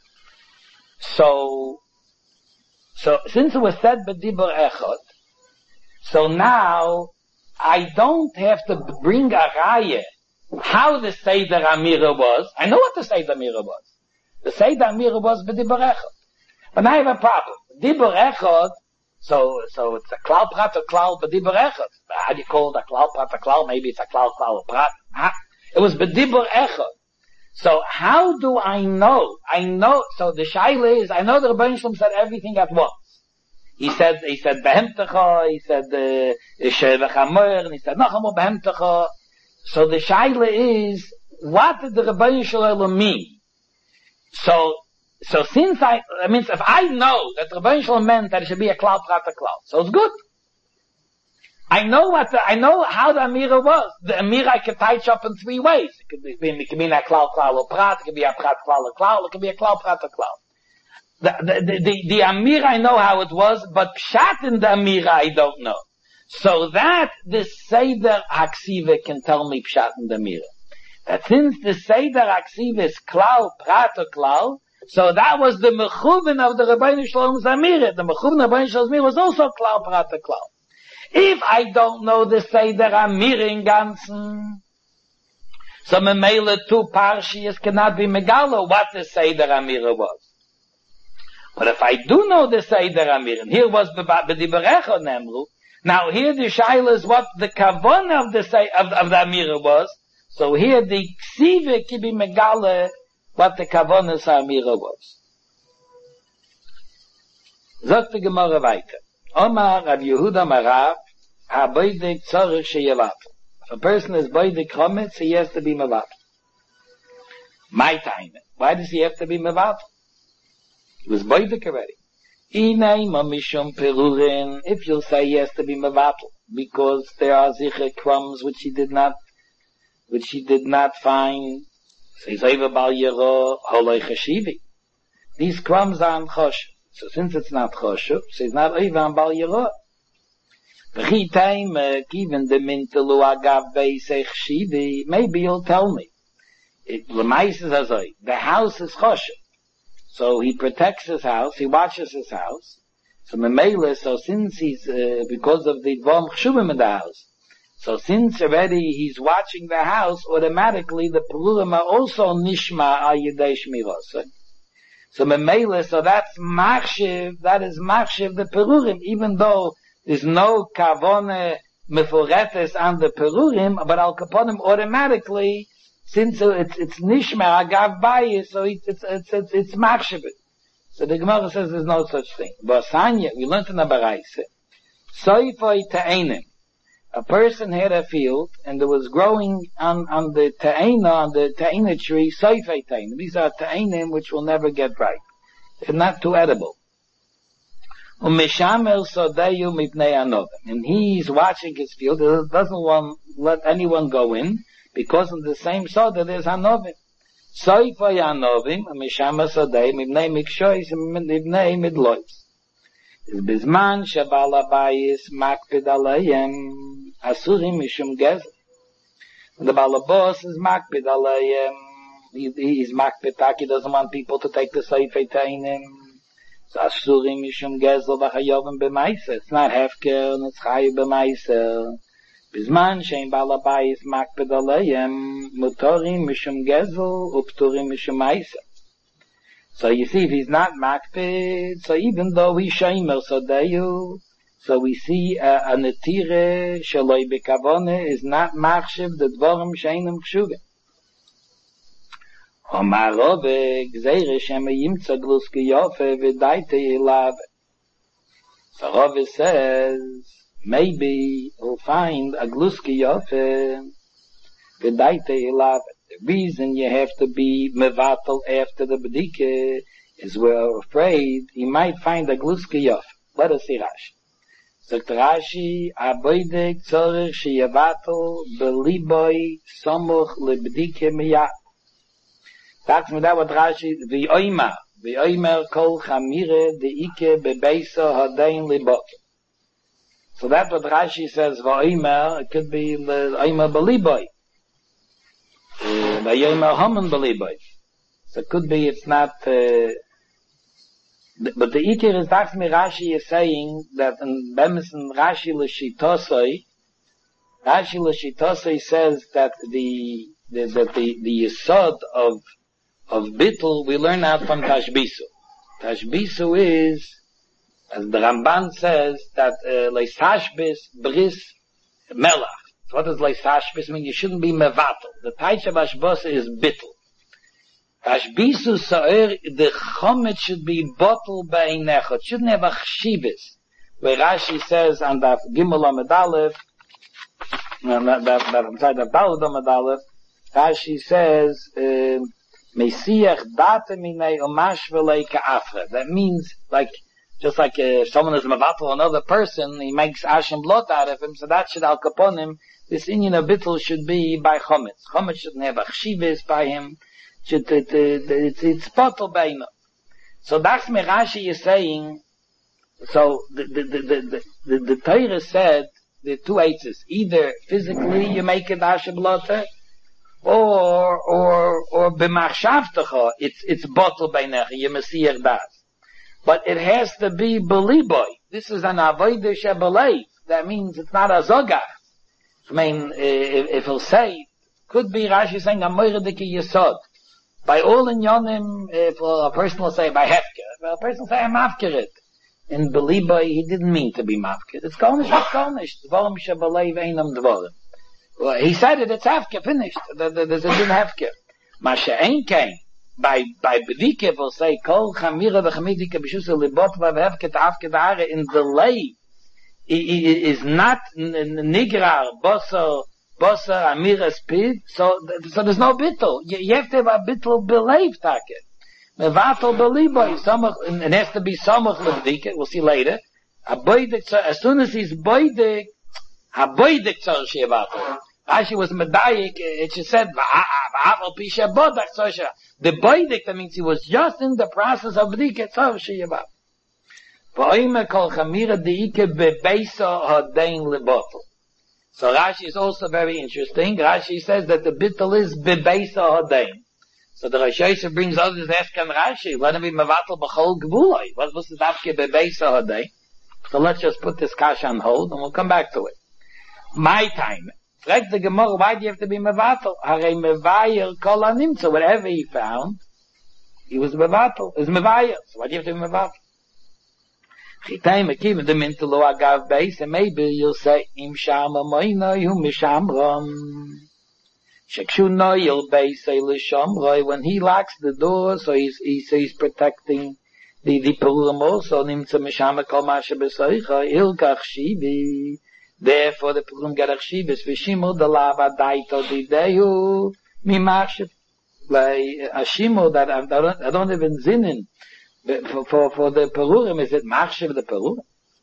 So since it was said b'dibur echad, so now I don't have to bring a raya how the Seder Amira was. I know what the Seder Amira was. The Seder Amira was b'dibur echad. But now I have a problem. Dibur echad, so it's a klal prat, a klal b'dibur echad. How do you call it a klal prat, a klal? Maybe it's a klal prat. It was b'dibur echad. So how do I know? So the shaila is, I know the Rebbeinu Shalom said everything at once. He said behemtecha, he said shevechamoyer, and he said nachamo behemtecha. So the shaila is, what did the Rebbeinu Shalom mean? So since if I know that the Rebbeinu Shalom meant that it should be a klal prat a klal, so it's good. I know how the Amira was. The Amira I can touch up in three ways. It could be a klal or prat, it could be a prat klal or klal, it could be a klal prat or klal. The Amira I know how it was, but pshat in the Amira I don't know. So that the Seder Haksiva can tell me pshat in the Amira. that since the Seder Aksiv is Klal, Prato Klal, so that was the Mechuvin of the Rabbeinu Shalom Zamir. The Mechuvin of Rabbeinu Shalom Zamir was also Klal, Prato Klal. If I don't know the Seder Amir in Ganzen, so Memele two Parshias cannot be Megalo what the Seder Amir was. But if I do know the Seder Amir, and here was B'diberecho Nemru, now here the Shaila is what the Kavon of the Amir was, so here the Ksive can be Megale what the Kavon of the Amir was. Sagt die Gemara weiter. Omar Rav Yehuda Marav, ha-boidek tzorich sheyevat. If a person is boidek chometz, he has to be mevat. My time. Why does he have to be mevat? He was boidek already. Inay mamishum perurin. If you'll say he has to be mevat, because there are zicher crumbs which he did not find. So he's over bal yero holoi chashivi. These crumbs are choshev. So since it's not choshev, so it's not over on bal yero. Maybe you'll tell me. The house is choshev. So he protects his house, he watches his house. So Memele, so since he's, because of the dvom chshuvim in the house, so since already he's watching the house, automatically the perurim are also nishma al yedei shmirosah. So Memele, so that's machshiv, the perurim, even though there's no kavone mefuretes on the perurim, but al kaponim automatically, since it's nishma agav bayis, so it's machshiv. So the Gemara says there's no such thing. But Sanya, we learned in the Baraisa, soifoi ta'enim. A person had a field, and there was growing on the ta'ena tree, soifoi ta'enim. These are ta'enim which will never get ripe. They're not too edible. And he's watching his field, he doesn't want let anyone go in, because in the same soda there's hanovim. Soifay hanovim, mishama sodei, mibnei mikshois, mibnei midlois. Bizman shabal abayis makpid alayim, asurim mishum gezer. The balabos is makpid alayim, he's makpid tak, he doesn't want people to take the soifay tainim. So asurim mishum gezer v'chayovim b'maisa. It's not hefker, and it's chayiv b'maisa. Bizman shein balabayis makpid alayim, mutorim mishum gezel, uptorim mishum maisa. So you see, if he's not makpid, so even though he's sheimer sodeyu, so we see a netire shaloi bekavone is not machshiv the dvorim sheinim chshuvim. Omar Rove, gzeire shema yimtza gluski yofe v'daite ilav. So Rove says, maybe he'll find a gluski yofe v'daite ilav. The reason you have to be mevatel after the bedike is we're afraid he might find a gluski yofe. Let us see Rashi. Sagt Rashi, aboidek tzorich sheyevatel beliboy somuch lebedike miyat. That's me that what Rashi, v'oimer kol chamire deike bebeisa hadein libot. So that's what Rashi says, v'oimer, it could be oimer beliboy. V'oimer homen beliboy. So it could be it's not, but the ikir is that's me Rashi is saying that in Bemison Rashi l'shitosoi says that the yesod of bittul we learn out from Tashbisu. Tashbisu is, as the Ramban says, that leisashbis bris melach. So what does leisashbis mean? You shouldn't be mevatel. The taich of ashbos is bittul. Tashbisu sa'er, the chomet should be bottle ba'inech. It shouldn't have a chshibis. Where Rashi says on the Gimel Amedalef, Rashi says, Mesiach date minei umashvelei ka'afre. That means, just like someone is mevatel another person, he makes ash and blot out of him, so that should al kaponim, this inyan of bittul should be by chometz. Chometz shouldn't have a chshivas by him, it's bottle by him. So that's me Rashi is saying, so the Torah said, the two eitzes, either physically you make it ash and blot, or b'machshavtecha, it's bottle beinecha, you mesiach das. But it has to be beliboy. This is an avodah shebelev. That means it's not a zogach. I mean, if he'll say, could be Rashi saying a moiredike yesod. By all in yonim, if a person will say by hefker, a person will say I'm mafkeret. In beliboy, he didn't mean to be mafkeret. It's golnish, it's golnish. Dvorim shebelev einam dvorim. Well, he said it, it's hefker, finished. There's a din hefker. Masha ein kain. By bedike will say, kol chamira v'chamidike b'shusa libot v'hefker ta'afker da'are in the lay is not nigrar, bosser, amira speed, so there's no bittul. You have to have a bittul belief, take. Mevatel beliboy, it has to be samach lebedike, we'll see later. As soon as he's boidik, tzor shevatel. Rashi was medayik, it just said, v'avel pisha bodak tzor. The boidik, that means he was just in the process of bedike tzor shevatel. V'oime kol chamira deike bebeisa hadein lebotl. So Rashi is also very interesting. Rashi says that the bittul is bebeisa hadein. So the Rosh Hashanah brings all this askan Rashi. Let him be mevatel b'chol gvuloi. What's the dafke bebeisa hadein? So let's just put this kasha on hold and we'll come back to it. My time. Frag the Gemara, why do you have to be mevatel? Harei mevayer kol animtza. Whatever he found, he was mevatel. Is mevayer. So why do you have to be mevatel? Chitayim akiv the mintelo agav beis, and maybe you'll say im shama moina yu mishamram. Shekshu noyel beis elishamroi. When he locks the door, so he's protecting the perurim also. Nimtza mishama kol masha besoicha ilkach shibi. Therefore, the perurim get achshibis v'shimur the lava daito didehu mimashiv. Like a shimur that I don't even zinin. For the perurim, is it machshav the perurim?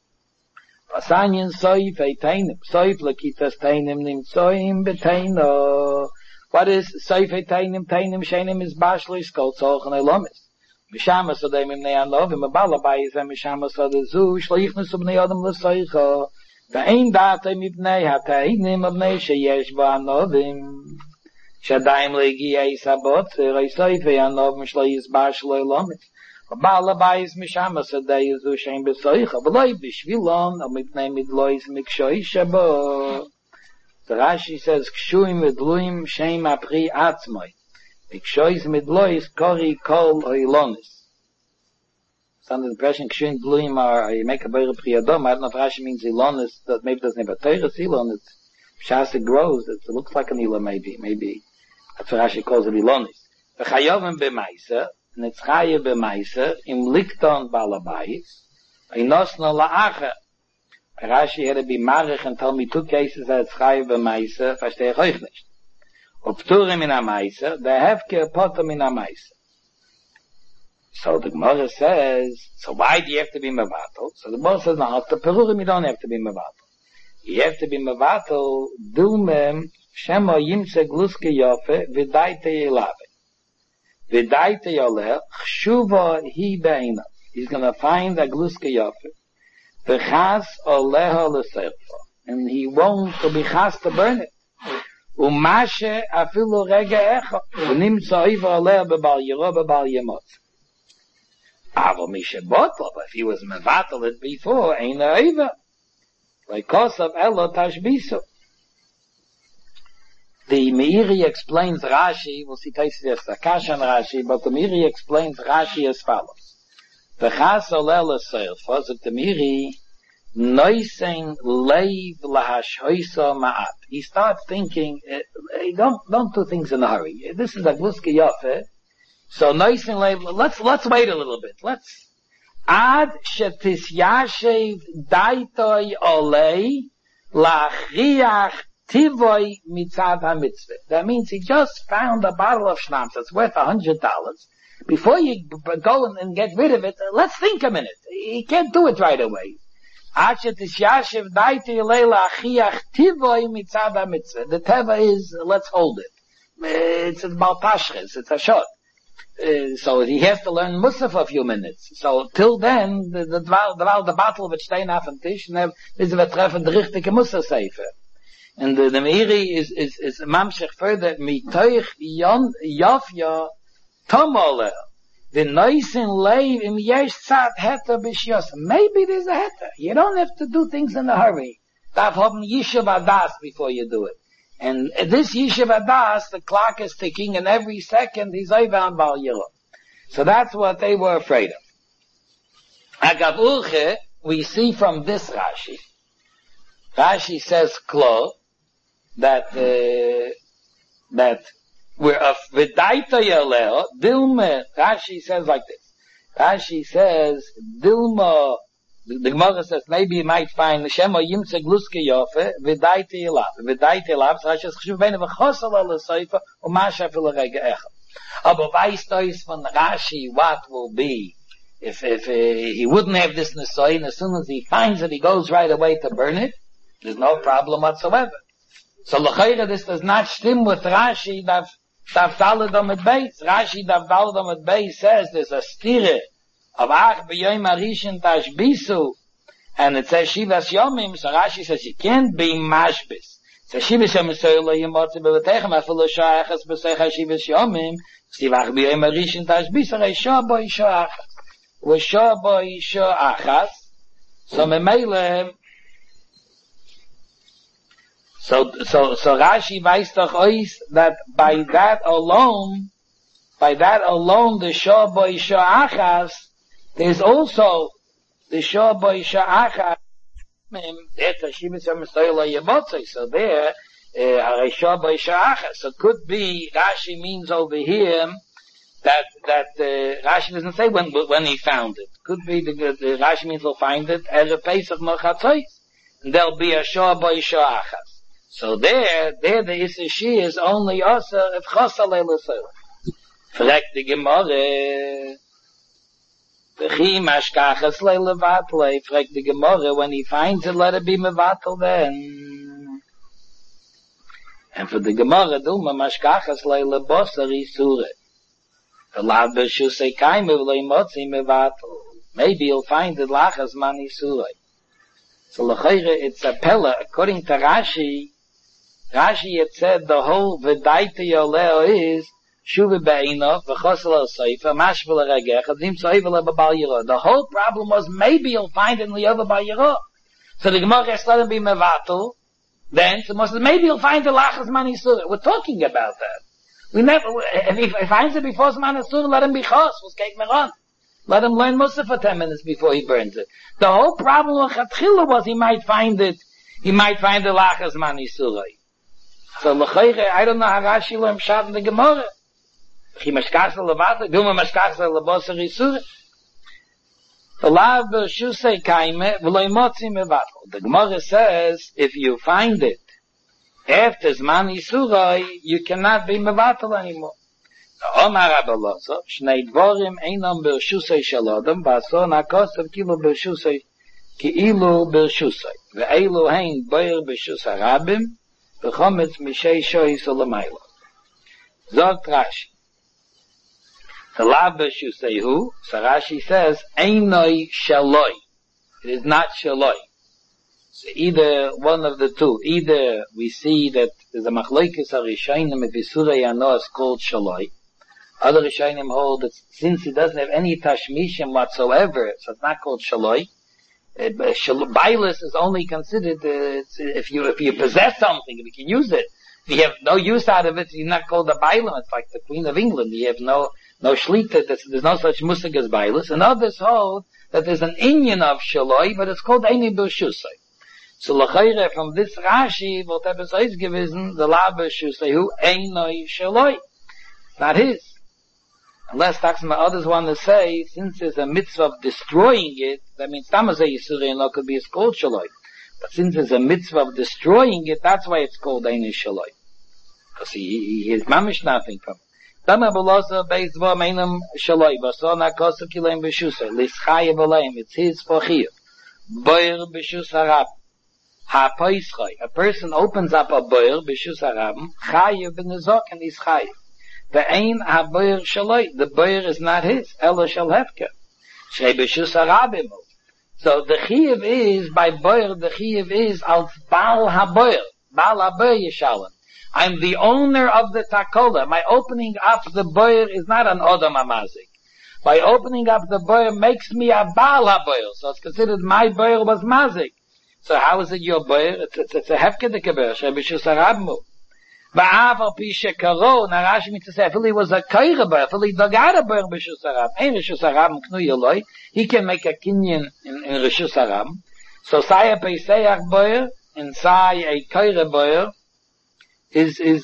Pasanyin soif eitainim. Soif lakitas tainim nimtsoim beteino. What is soif eitainim? Tainim shenim is bashlis kol tzorchen elomis. Mishama sodem im ne'an lovim. Abalabai is a mishama sodezu. Shleichnis ubnei adam l'soicha. Ve'ein datem ibnei hatainim abnei sheyesh ba'anovim. Shadaim legi eis abot. Rei soif e'anovim shleis bashlo elomis. Balabayis mishama sadei zu shein besoicha, v'loi b'shvilon, or mipnei midlois mikshoy shabo. The Rashi says, kshuim midluim shein apri atzmoi. Mikshois midlois kori kol oilonis. It's under the impression, kshuim midluim are, you make a beire priyadom. I don't know if Rashi means ilonis, that maybe doesn't have a teres ilon, it's, shas it grows, it looks like an ilon maybe. That's what Rashi calls it ilonis. V'chayovim b'maisa, Netzchaye b'maisa, im likton balabais, inosna la'acha. Rashi had to be marich and tell me two cases that Netzchaye b'maisa, verstehe ich euch nicht. Opturim in a maisa, the hefke potom in a maisa. So the Gemara says, so why do you have to be mevatel? So the Gemara says, no, after perurim you don't have to be mevatel. You have to be mevatel, dumem, shemo yimse gluske yofe, vidaite yelave. V'daite yoleh, chshuva hi be'ina. He's gonna find a gluske yofe. V'chas oleha l'seirfa. And he won't be chas to burn it. U'mashe afilu rega echa. V'nimtza oiva oleha bebal yiro bebal yemot. Avo mishe botla, but if he was mevatel it before, ain't oiva. Like kosav elo tashbiso. The Meiri explains Rashi, we'll see Taisis Akash and Rashi, but the Meiri explains Rashi as follows. V'chas oleh l'seirfa, so the Meiri, noisen leiv lahashhoisa ma'at. He starts thinking, don't do things in a hurry. This is a gluske yofe. So noisen leiv, let's wait a little bit. Ad shetis yashev daitoi olei lachriach Tivoy mitzad ha-mitzvah. That means he just found a bottle of schnapps that's worth $100. Before you go and get rid of it, let's think a minute. He can't do it right away. The teva is, let's hold it. It's about tashchis, it's a shot. So he has to learn Musaf for a few minutes. So till then, the bottle of it stein auf dem Tisch, and is a treffen the richtige Musaf seifer. And the Meiri is mamshech further, mitoich yafya tomoleh. The noisin leiv im yesh tzad heta b'shyos. Maybe there's a heta. You don't have to do things in a hurry. Daf haben yishuv adas before you do it. And this yishuv adas, the clock is ticking, and every second he's over bal yiro. So that's what they were afraid of. Agav urche, we see from this Rashi. Rashi says klo, that we're of Vidaita Yaleo, Dilma, Rashi says like this. Rashi says, Dilma, the Gemara says, maybe you might find, Shema Yimtze Gluske Yofe, Vidaita Yalav. Vidaita Yalav, so Rashi says, Chshuv Beine V'chosel Ala Seifa, Umasha Fila Rega Echel. Aber weißt du von Rashi what will be if he wouldn't have this Nisoyin, as soon as he finds it, he goes right away to burn it. There's no problem whatsoever. So l'chayra, this does not stem with Rashi daf daled amid beis. Rashi daf daled amid beis says there's a stire of ach b'yoyim arishin tashbisu, and it says shivas yomim. So Rashi says you can't be mashbis. So shivas yomim so lo yimotzi b'vetechem afilu sha'achas b'secha shivas yomim. Sivach b'yoyim arishin tashbisu reisha bo isha achas. V'sha bo isha achas. So memele. So Rashi weiß doch ois that by that alone, the Shah Bo Isha Achas, there's also the Shah Bo Isha Achas, so there, Shah Bo Isha Achas. So could be, Rashi means over here, that Rashi doesn't say when he found it. Could be the Rashi means he'll find it as a Pesach Mochatzos, and there'll be a Shah Bo Isha Achas. So there the Issachar is only also if Chosal Elisel. Fragt the Gemara, V'chi mashkachas le'levatle. Fragt the Gemara, when he finds it, let it be mevatel then. And for the Gemara, Duma mashkachas le'lebosar isure. V'lav b'shusei kaime v'le'imotzi mevatel. Maybe you'll find it lachas man isure. So l'chayre, it's a pella, according to Rashi had said the whole V'daita Yoleo is Shuvi Be'inov, V'chosel El-Seifa, Mashvel Regech, Adim Soivel B'Bal Yiro. The whole problem was maybe you'll find it in Liova Bal Yiro. So the Gemara has let him be Mevatel, then, so maybe you'll find the Lachas Man Yisur. We're talking about that. We never, if he finds it before Man Yisur, let him be Chos, was Kek Meron. Let him learn Musa for 10 minutes before he burns it. The whole problem with Chatchila was he might find the Lachas Man Yisur. So l'chayre, I don't know how Rashi learned Pshat in the Gemara. Chi mashkasa levata, Duma mashkasa lebosar yisur. V'lav b'shusei kaime, v'lo imotzi mevatel. The Gemara says, if you find it after Zman Yisurai, you cannot be mevatel anymore. Omar Rabbi Lozo, Shnei dvorim einam b'shusei shalodam, v'ason hakosav kilo b'shusei, ki'ilu b'shusei. Ve'elu hein boyer b'shusei rabim, v'chometz mishei shoyis olamayla. Zog Rashi. The lav b'shusei hu, so Rashi says, einoi shaloi. It is not shaloi. So either one of the two. Either we see that there's a machlokes harishonim if Isurei Hano is called shaloi. Other rishonim hold that since it doesn't have any tashmishim whatsoever, so it's not called shaloi. Bailus is only considered if you possess something, if you can use it. If you have no use out of it, you're not called a bailum. It's like the Queen of England. You have no shlita. There's no such musig as bailus. And others hold that there's an inyan of shaloi, but it's called eini b'shusay. So l'chayre from this Rashi, what Ebbes Oiz gewesen, the la b'shusay hu einoi shaloi. Not his. Unless Taksima others want to say, since there's a mitzvah of destroying it, that means Tamazay Yisuri and could be called Shaloi. But since there's a mitzvah of destroying it, that's why it's called Eini Shaloi. Because he is mamish nothing from it. Tama Bolosa Beis Vo Meinam Shaloi, Basona Kosa Kileim B'Shusay, Lischaya B'Leim, it's his for Chiyuv. Boyer B'Shus Harab. Ha-Poischoi. A person opens up a boyer B'Shus Harab, Chayiv B'Nezok, and he's Chayiv. The ein ha-boyer shaloi. The boyer is not his. Elo shal hefker. Shrei b'shus harabimu. So the chiyuv is, by boyer, the chiyuv is als baal ha-boyer. Baal HaBoyer Yishalem. I'm the owner of the takola. My opening up the boyer is not an Odom HaMazik. By opening up the boyer makes me a Baal HaBoyer. So it's considered my boyer was Mazik. So how is it your boyer? It's a hefkedike boyer. Shebishus Arabmu. Ba'avar Pisha Karo. Now Rashi means to say, if he was a Kaira boyer, if he dagad a boyer Bishus Arab, ein Rishus Arab Knu Yeloi, he can make a kinyan in Rishus Arab. So say a Pesayach boyer, and say a Kaira boyer, is a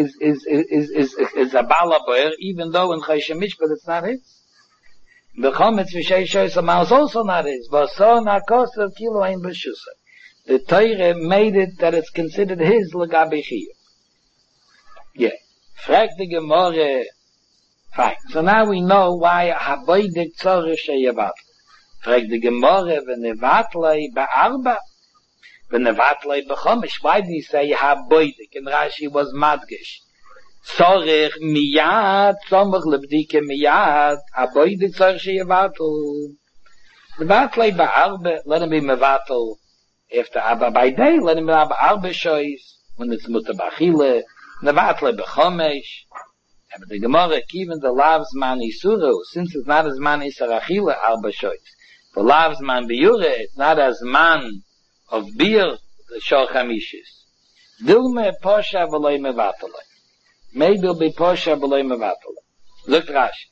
Bala boyer, even though in Choshen Mishpat it's not his. The Chometz V'Shei Shoyes Amal is also not his. V'so Nakosav Kilo Ein B'Shusa. The Torah made it that it's considered his L'gabi Chiyuv. Yeah. Frag the Gemara. Fine. So now we know why Haboidik Tzorah Sheyevat. Frag the Gemara V'nevatlei Ba'arba. V'nevatlei B'chomish. Why did he say Haboidik? And Rashi was Madgish. Tzorech miyad, tzomach lebdike miyad, Haboidik Tzorah Sheyevatul. Nevatlei Ba'arba. Let him be Mevatel. After Abba by day, let him be Abba Arba Shoyes. When it's Mutter B'achile. Nevatle B'chomesh. But the Gemara, even the lav's man Isuru, since it's not as man Isarachila Arba Shoyes. The lav's man Biyure, it's not as man of beer, the Shor Chamishis. Dilme Posha V'loi Mevatale. Maybe it'll be Posha V'loi Mevatale. Look Rashi.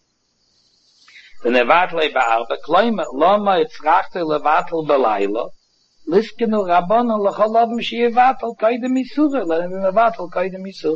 The Nevatle Ba'arba, Kloime, Loma Yitzrachte Levatel B'laylo, Liskenu Rabbanon L'cholov M'shiyevatel Koidem Isura. Let him be Mevatel Koidem Isura.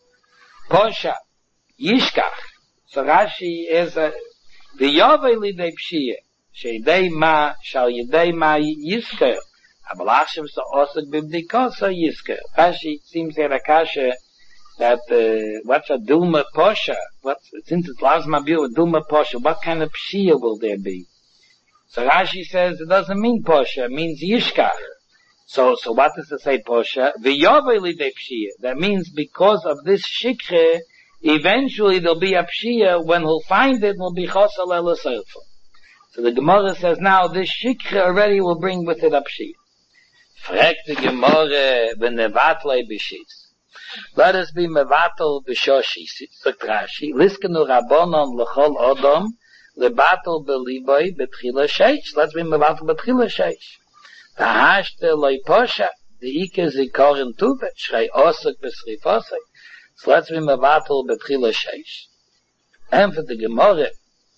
Posha Yishkach. So Rashi is a V'yovei Lidei Pshiyeh Sheidei Ma Shal Yidei Ma Yizker Abalachshem So Osek B'bdiko So Yizker. Rashi seems to have a kasha that what's a Dulma Posha? Since it's Lazma Biur Dulma Posha, what kind of Pshiyeh will there be? So Rashi says it doesn't mean Posha, it means Yishkach. So what does it say Posha? V'yovei lidei Pshiyah. That means because of this Shikre, eventually there'll be a Pshiyah, when he'll find it, will be Chosal Eloseilfo. So the Gemara says now this Shikre already will bring with it a Pshiyah. Frek the Gemara v'nevatlei b'shis. Let us be mevatel b'shoshis. So Rashi, Liskenu Rabbanon l'chol Odom, Lebatel beliboy betchila sheish. Let's be mevatel betchila sheish. Tahashte loy posha. The ike zikorin tuve. Shrei osek besrifosek. So let's be mevatel betchila sheish. And for the Gemara,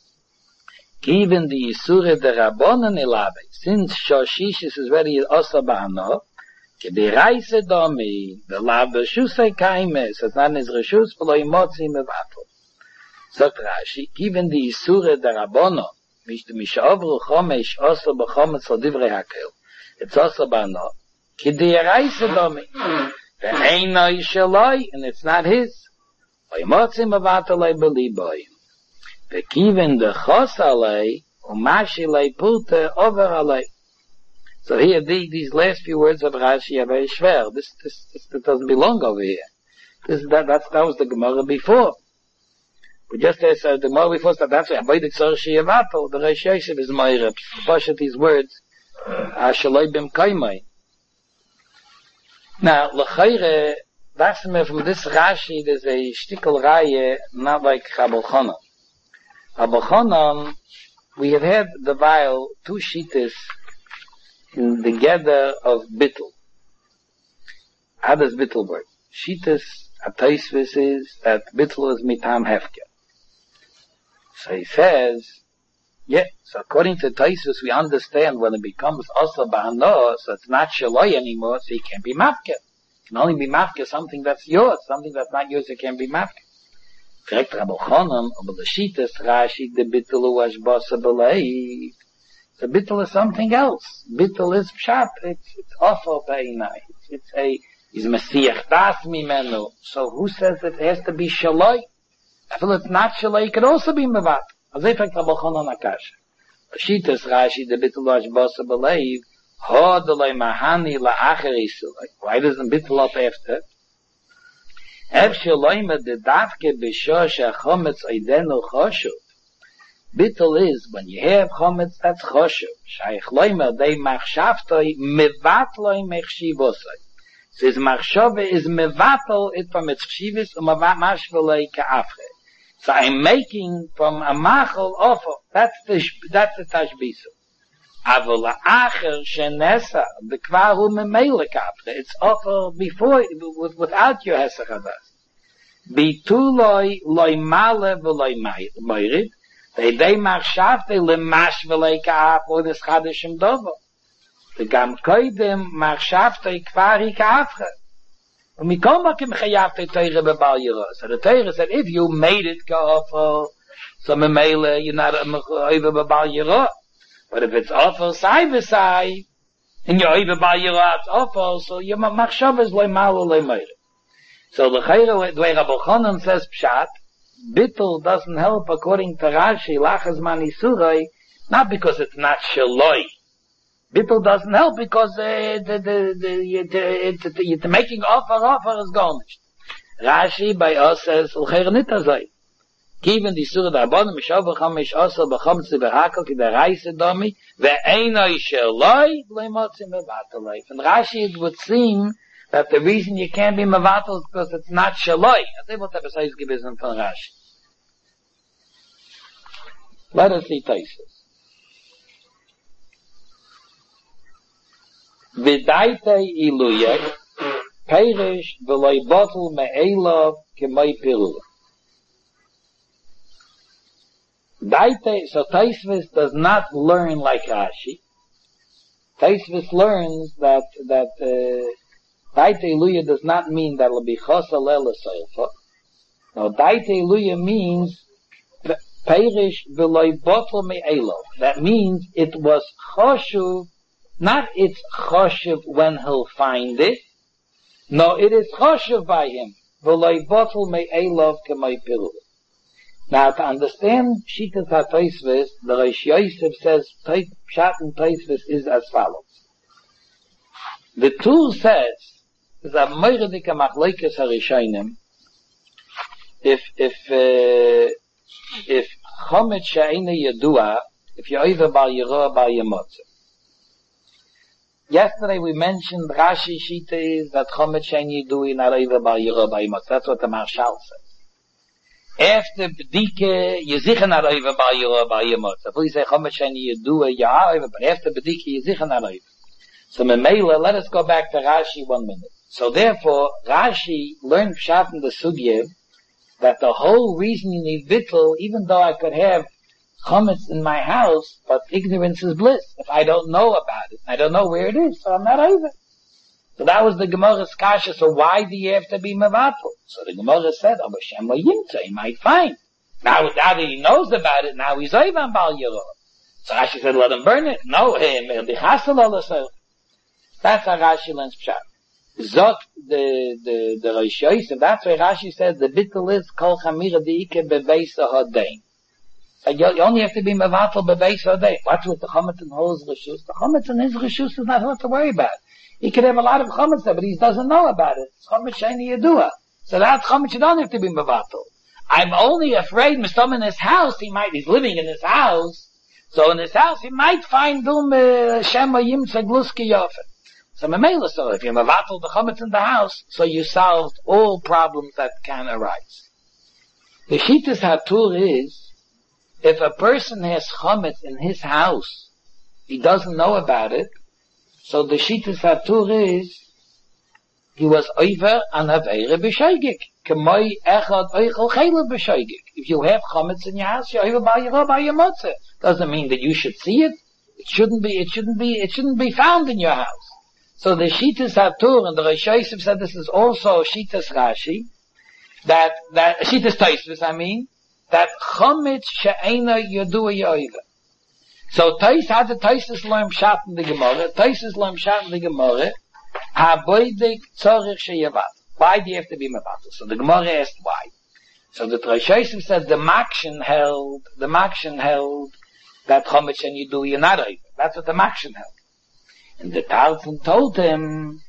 given the Yisure de Rabbonon ilabe, since Shoshishis is very osa ba'ano, ke be reise domi, the labe shusei kaime, so it's not in his reshus, v'lo imotzi mevatel. Sagt Rashi, given the Isure der Rabbono, mishavru chomesh osa b'chometz l'divrei hakel, it's osa b'ano, ki de'eraisa domi, ve'einoi sheloi, and it's not his, oimotzi mevatalei b'liboi, ve'kiven de chos alei, umashilei pulte over alei. So here, these last few words of Rashi are very schwer. This doesn't belong over here. That was the Gemara before. But just as the Gemara before said, that's why Haboidik Tzorah Sheyevatel, the Reish Yosef is Meireb. Pashat these words, Shaloi bim kaimai. Now, l'chayre, that's from this Rashi, there's a shtickle raya, not like Rabbi Chanan. Rabbi Chanan, we have had the while two shittas in the gather of bittul. How does bittul work? Shittas, a taisvis is that bittul is mitam hefker. So he says, so according to Taisus, we understand when it becomes Asa Ba'ano, so it's not Shaloi anymore, so he can't be Mafke. It can only be Mafke something that's yours, something that's not yours, it can't be Mafke. Correct, Rabbi Chanan, but the Shitas Rashi, the Bittul was Basa B'lei. So Bittul is something else. Bittul is Pshat, it's awful Ba'inai. He's Messiach Das Mimenu. So who says it has to be Shaloi? I feel it's not Shaloi, it could also be Mevat. As if it's Rabbi Chanan Akash. Shitas Rashi, the Bittul was Basa B'lei, Ho Deloi Mahani La'acher Isulai. Why doesn't Bittul up after? Ev Shaloima de Davke B'Shor She'achometz Eidenu Choshuv. Bittul is, when you have Chometz, that's Choshuv. Shayich Loima, they Machshavtoi Mevatloi Mechshivosai. So his machshava is mevatel it from its chshivis mashvelei ka'afre. So I'm making from a machal offer. That's the tashbisu. Avol la'acher shenesa b'kvar hu memele ka'afre. It's offer before, without your hesach hadas. Bituloi loy male v'loy moirid. They machshavte lemashvelei ka'af or this chadashim dovo. The gam koidem machshavte kvari ka'afre. And we come back in chayavte teire bebal yirah. So the teire said, if you made it ka'afre, so memele, you're not over bebal yirah. But if it's awful side by side, and you're over bebal yirah, it's awful, so your machshav is loy male loy moirid. So the chayre, the way Rabbi Chonon says pshat, bittul doesn't help according to Rashi, lachas mani surai, not because it's not shaloi. Bittul doesn't help because the making offer is gone. Rashi by us says, l'chayre nit azay. Given the surah d'abon, mishav v'chamish osel b'chomtzi v'hakel ki d'reise domi, ve'enoi shaloi, v'leimotzi mevatalei. And Rashi, it would seem that the reason you can't be mevatel is because it's not shaloi. As they will have a size gebizn from Rashi. Let us see Taisus. V'daitei iluye, perish v'loi botel me'elov k'moi pirula. Daitei, so Taisvis does not learn like Rashi. Taisvis learns that Daitei iluye does not mean that it'll be chosal el seilfa. No, Daitei iluye means perish v'loi botel me'elov. That means it was choshuv. Not it's choshev when he'll find it. No, it is choshev by him. V'loi botel me'elov k'moi pirul. Now, to understand Shitas HaTosfos, the Rosh Yosef says, Pshat and Tosfos is as follows. The Tur says, is a moiredika machlekes harishonim, if chomet she'ena yedua, if you're either bal yirah, bal yemotze. Yesterday we mentioned Rashi Shita is that chomet she'ena yedua not either bal yirah, bal yemotze. That's what the Marshal says. After bedike, you sicher not over bal yirah, bal yemotze. If we say chomet she'ena yedua, you are over, but after bedike, you sicher not over. So Memela, let us go back to Rashi 1 minute. So therefore, Rashi learned Pshat in the Sugya that the whole reason you need bittul, even though I could have chametz in my house, but ignorance is bliss. If I don't know about it, I don't know where it is, so I'm not over. So that was the Gemara's kasha. So why do you have to be mevatel? So the Gemara said, "Oh, Hashem yimtza, he might find." Now that he knows about it, now he's over on bal yirah. So Rashi said, "Let him burn it." No, he'll be chasel all the. That's how Rashi learns Pshat. Zot the Rosh Yosef, that's why Rashi said the bittul is kol chamira deike bebeisa hodein. So you only have to be mevatel bebeisa hodein. What's with the chometz and his reshus? The chometz and his reshus is not what to worry about. He could have a lot of chometz there, but he doesn't know about it. It's chometz she'ena yedua. So that's chometz you don't have to be mevatel. I'm only afraid Mistom in his house, he's living in his house, so in his house he might find shema yimtza gluski yofen. So Memela, so if you mevatel the chometz in the house, so you solved all problems that can arise. The Shitas HaTur is, if a person has chometz in his house, he doesn't know about it, so the Shitas HaTur is, he was over an aveire b'shoigig. K'moi echad oichel chaylev b'shoigig. If you have chometz in your house, you're over by your motze. Doesn't mean that you should see it. It shouldn't be found in your house. So the Shitas HaTur and the Rosh Yosef said this is also Shitas Rashi, that Shitas Tosfos, that chometz she'ena yedua yoiva. So had the Tosfos learn Pshat in the Gemara, haboidik tzorich sheyavat. Why do you have to be mevatel? So the Gemara asked why. So the Rosh Yosef said the Makshin held that chometz she'ena yedua you're not over. That's what the Makshin held. And the Talmud told him,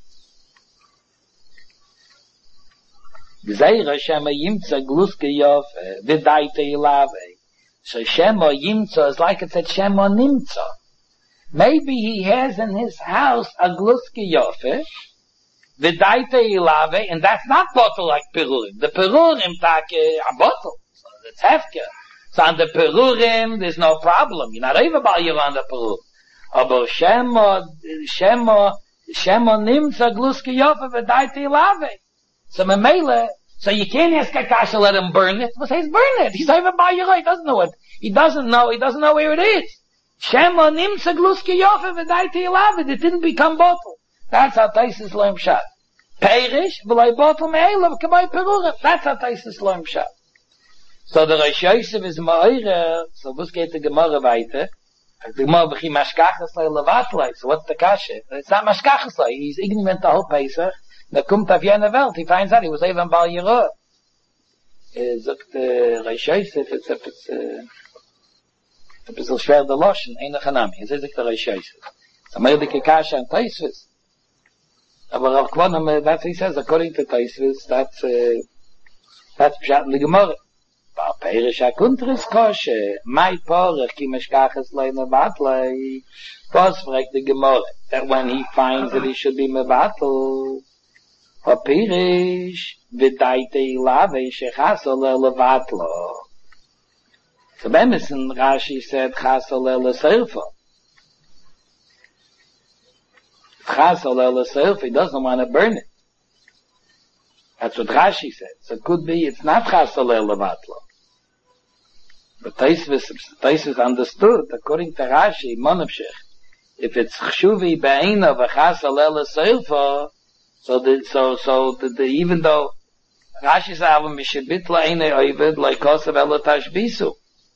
Gzeira shema yimtza gluske yofe, v'daite ilave. So shema yimtza is like it said shema nimtza. Maybe he has in his house a gluske yofe, V'daita ilave, and that's not bottle like perurim. The perurim take a bottle. So it's hefker. So on the perurim, there's no problem. You're not over by you on the perurim. Aber Shemo nimtza gluske yofe v'daita ilave. So memele, so you can't ask a kasha, let him burn it. Well, says burn it. He's over by you. He doesn't know what. He doesn't know where it is. Shemo nimtza gluske yofe v'daita ilave. It didn't become bottle. That's how Taisus Loim Shat. Perish, v'lai bottle me'elav, k'may perurim. That's how Taisus Loim Shat. So the Rosh Yosef is ma'oire, so what's geht the Gemara weiter? The Gemara b'chi mashkachas lei levatlei. So what's the kasha? It's not mashkachas lei. He's ignorant the whole Pesach. Da kommt auf jene Welt. He finds out he was even Baal Yeruah. Sagt Rosh Yosef, it's a bisschen schwer der Loschen, eine Chanami. He says the Rosh Yosef. So ma'odike kasha and Taisus. Aber Rav Kvanim, that's he says, according to Taisus, that's Pshat in the Gemara. But Perish HaKuntris Koshe, my Porach, ki meshkachas lei mevatlei, was fragt the Gemara, that when he finds that he should be mevatl, Perish, v'daite ilave, shechasol levatlo. So Bemison, Rashi said, chasol leserfo. He doesn't want to burn it. That's what Rashi said. So it could be it's not Chasol Levatlo. But Taisus understood, according to Rashi, Monavshech, if it's Chshuvi Be'einav a Chasol Leserfa, even though Rashi said, Mishabitla Eine Oived, like Kosav Elatash Bisu.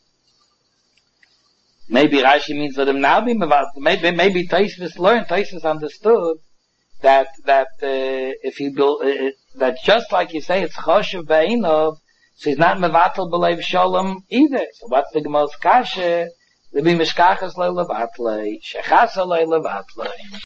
Maybe Rashi means let him now be mevatel. Maybe Taisus understood that if he that just like you say it's choshev be'inov, so he's not mevatel b'leiv shalom either. So what's the Gemara's kasha? Lebi mishkachas le'levatlei, shechasa le'levatlei.